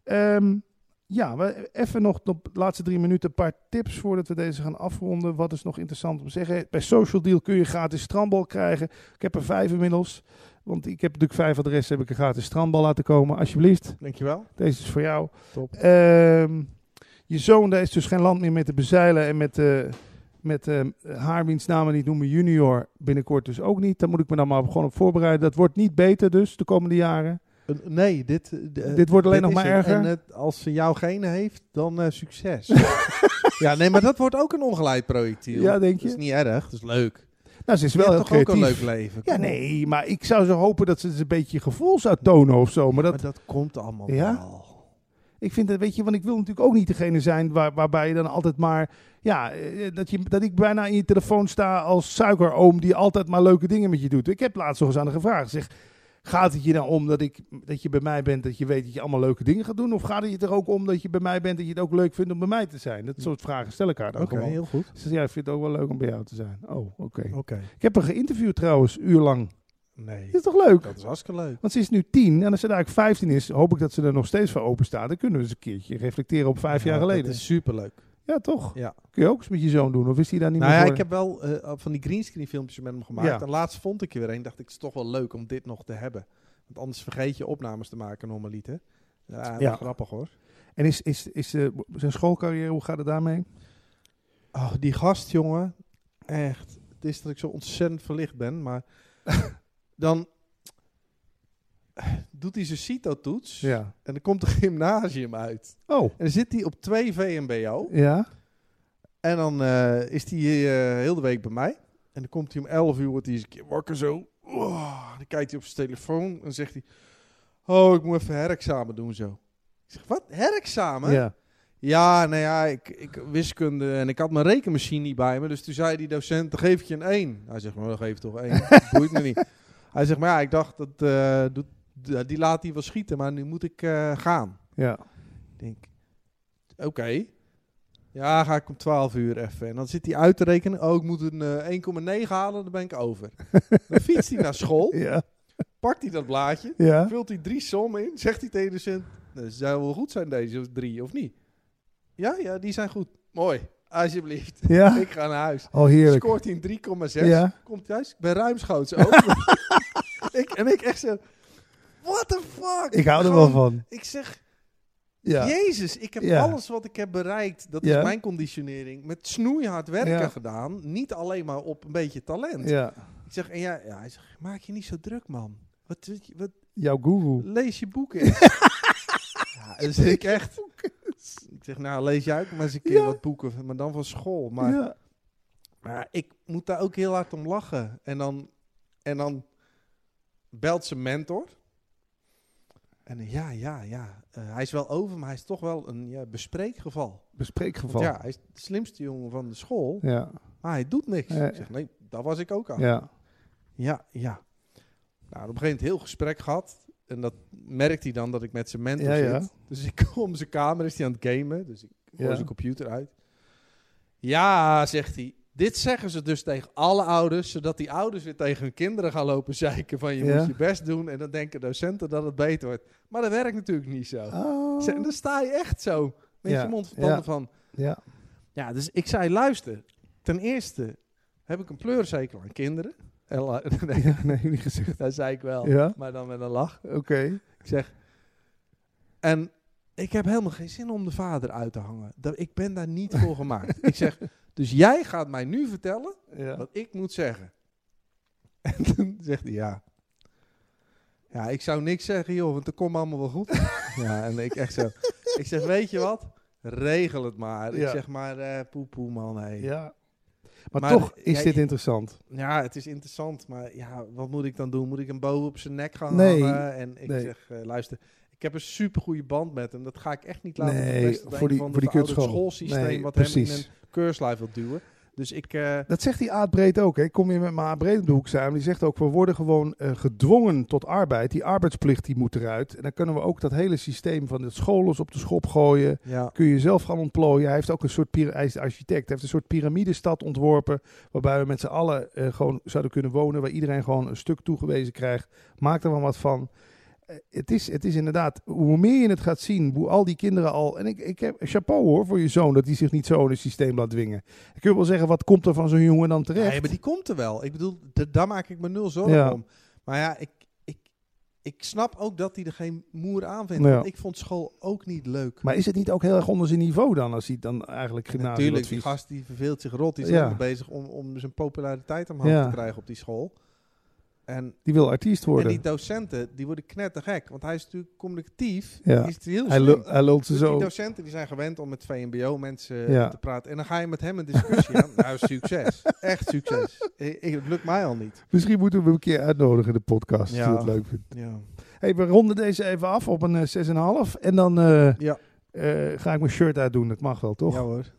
Even nog de laatste 3 minuten een paar tips voordat we deze gaan afronden. Wat is nog interessant om te zeggen? Bij Social Deal kun je gratis strandbal krijgen. Ik heb er 5 inmiddels. Want ik heb natuurlijk 5 adressen. Heb ik een gratis strandbal laten komen. Alsjeblieft. Dankjewel. Deze is voor jou. Top. Je zoon, daar is dus geen land meer mee te bezeilen. En met haar wiens namen niet noemen, junior, binnenkort dus ook niet. Daar moet ik me dan maar gewoon op voorbereiden. Dat wordt niet beter dus de komende jaren. Nee, dit wordt alleen nog maar erger. En als ze jouw genen heeft, dan succes. Ja, nee, maar dat wordt ook een ongeleid projectiel. Ja, denk je? Dat is niet erg, dat is leuk. Nou, ze is wel heel creatief. Ook een leuk leven. Ja, nee, maar ik zou zo hopen dat ze een beetje gevoel zou tonen of zo. Maar dat komt allemaal wel. Ik vind dat, want ik wil natuurlijk ook niet degene zijn waarbij je dan altijd maar, dat ik bijna in je telefoon sta als suikeroom die altijd maar leuke dingen met je doet. Ik heb laatst nog eens aan haar gevraagd. Zeg, gaat het je nou om dat je bij mij bent, dat je weet dat je allemaal leuke dingen gaat doen? Of gaat het je er ook om dat je bij mij bent, dat je het ook leuk vindt om bij mij te zijn? Dat soort vragen stel ik haar dan gewoon. Oké, heel goed. Ze zei, ik vind het ook wel leuk om bij jou te zijn. Oh, oké. Ik heb haar geïnterviewd trouwens, uurlang. Nee. Dat is toch leuk? Dat is hartstikke leuk. Want ze is nu 10 en als ze eigenlijk 15 is, hoop ik dat ze er nog steeds voor open staat. Dan kunnen we eens een keertje reflecteren op 5 jaar geleden. Dat is superleuk. Ja, toch? Ja. Kun je ook eens met je zoon doen? Of is hij daar niet meer voor? Ik heb wel van die greenscreen filmpjes met hem gemaakt. Ja. En laatst vond ik er weer een. Dacht ik, het is toch wel leuk om dit nog te hebben. Want anders vergeet je opnames te maken normaliter. Ja, grappig hoor. En is zijn schoolcarrière, hoe gaat het daarmee? Oh, die gast, jongen. Echt. Het is dat ik zo ontzettend verlicht ben, maar dan doet hij zijn CITO-toets en dan komt een gymnasium uit. Oh. En dan zit hij op 2 VMBO. Ja. En dan is hij heel de week bij mij. En dan komt hij om 11 uur, wordt hij eens een keer wakker zo. Dan kijkt hij op zijn telefoon en zegt hij, oh, ik moet even herexamen doen zo. Ik zeg, wat? Herexamen? Ja. Ja, nou ja, ik wiskunde en ik had mijn rekenmachine niet bij me. Dus toen zei die docent, dan geef ik je een 1. Hij zegt, maar dan geef je toch 1. Dat boeit me niet. Hij zegt, maar ja, ik dacht, die laat hij wel schieten, maar nu moet ik gaan. Ja. Ik denk, oké. Ja, ga ik om 12 uur even. En dan zit hij uit te rekenen. Oh, ik moet een 1,9 halen, dan ben ik over. Dan fietst hij naar school. Ja. Pakt hij dat blaadje. Ja. Vult hij 3 sommen in. Zegt hij tegen de docent, nou, zou wel goed zijn deze 3, of niet? Ja, die zijn goed. Mooi. Alsjeblieft. Ja. Ik ga naar huis. Oh, heerlijk. Scoort hij een 3,6. Ja. Komt thuis. Ik ben ruimschoots ook. ik echt zo, what the fuck? Ik hou er wel van. Ik zeg, ja. Jezus, ik heb alles wat ik heb bereikt, dat is mijn conditionering, met snoeihard werken gedaan. Niet alleen maar op een beetje talent. Ja. Ik zeg, hij zegt, maak je niet zo druk, man. Wat Jouw guru. lees je boeken? Ja, dus ik echt... Ik zeg, nou, lees jij ook maar eens een keer wat boeken, maar dan van school. Maar ik moet daar ook heel hard om lachen. En dan belt zijn mentor. En hij is wel over, maar hij is toch wel een bespreekgeval. Bespreekgeval. Want hij is de slimste jongen van de school, maar hij doet niks. Ik zeg, nee, daar was ik ook aan. Ja. Nou, op een gegeven moment heel gesprek gehad. En dat merkt hij dan dat ik met zijn mentor zit. Dus ik kom zijn kamer, is hij aan het gamen. Dus ik gooi zijn computer uit. Ja, zegt hij. Dit zeggen ze dus tegen alle ouders, zodat die ouders weer tegen hun kinderen gaan lopen zeiken van je moet je best doen. En dan denken docenten dat het beter wordt. Maar dat werkt natuurlijk niet zo. Oh. En dan sta je echt zo met je mond vertanden van... Ja, dus ik zei, luister. Ten eerste heb ik een pleurzekel aan kinderen. Nee, niet gezegd. Dat zei ik wel, maar dan met een lach. Oké. Ik zeg... En ik heb helemaal geen zin om de vader uit te hangen. Ik ben daar niet voor gemaakt. Ik zeg, dus jij gaat mij nu vertellen wat ik moet zeggen. En toen zegt hij, ja, ik zou niks zeggen, joh, want het komt allemaal wel goed. Ja, en ik echt zo. Ik zeg, weet je wat? Regel het maar. Ik zeg maar, poepoe man, hey. Ja. Maar toch is dit interessant. Ja, het is interessant, maar wat moet ik dan doen? Moet ik hem boven op zijn nek gaan hangen? En ik zeg, luister, ik heb een supergoeie band met hem. Dat ga ik echt niet laten verpesten voor die schoolsysteem wat hem in een keurslijf wil duwen. Dus dat zegt die Aad Breed ook. Hè. Ik kom hier met mijn Aad Breed op de hoek samen. Die zegt ook, we worden gewoon gedwongen tot arbeid. Die arbeidsplicht die moet eruit. En dan kunnen we ook dat hele systeem van het schoolers op de schop gooien. Ja. Kun je zelf gaan ontplooien. Hij heeft ook een soort, hij is architect. Hij heeft een soort piramidestad ontworpen. Waarbij we met z'n allen gewoon zouden kunnen wonen. Waar iedereen gewoon een stuk toegewezen krijgt. Maak er wel wat van. Het is inderdaad, hoe meer je het gaat zien, hoe al die kinderen al... En ik heb chapeau hoor voor je zoon, dat hij zich niet zo in het systeem laat dwingen. Ik kun wel zeggen, wat komt er van zo'n jongen dan terecht? Nee, maar die komt er wel. Ik bedoel, daar maak ik me nul zorgen om. Maar ja, ik snap ook dat hij er geen moer aan vindt. Want ik vond school ook niet leuk. Maar is het niet ook heel erg onder zijn niveau dan, als hij dan eigenlijk gymnasium natuurlijk, die gast die verveelt zich rot. Die is ook bezig om zijn populariteit omhoog te krijgen op die school. En die wil artiest worden. En die docenten, die worden knettergek. Want hij is natuurlijk communicatief. Ja. Is heel hij lult ze dus zo. Die docenten die zijn gewend om met VMBO-mensen te praten. En dan ga je met hem een discussie aan. Nou, succes. Echt succes. Het lukt mij al niet. Misschien moeten we hem een keer uitnodigen in de podcast. Als je het leuk vindt. Ja. Hey, we ronden deze even af op een 6,5. En dan ga ik mijn shirt uitdoen. Dat mag wel, toch? Ja hoor.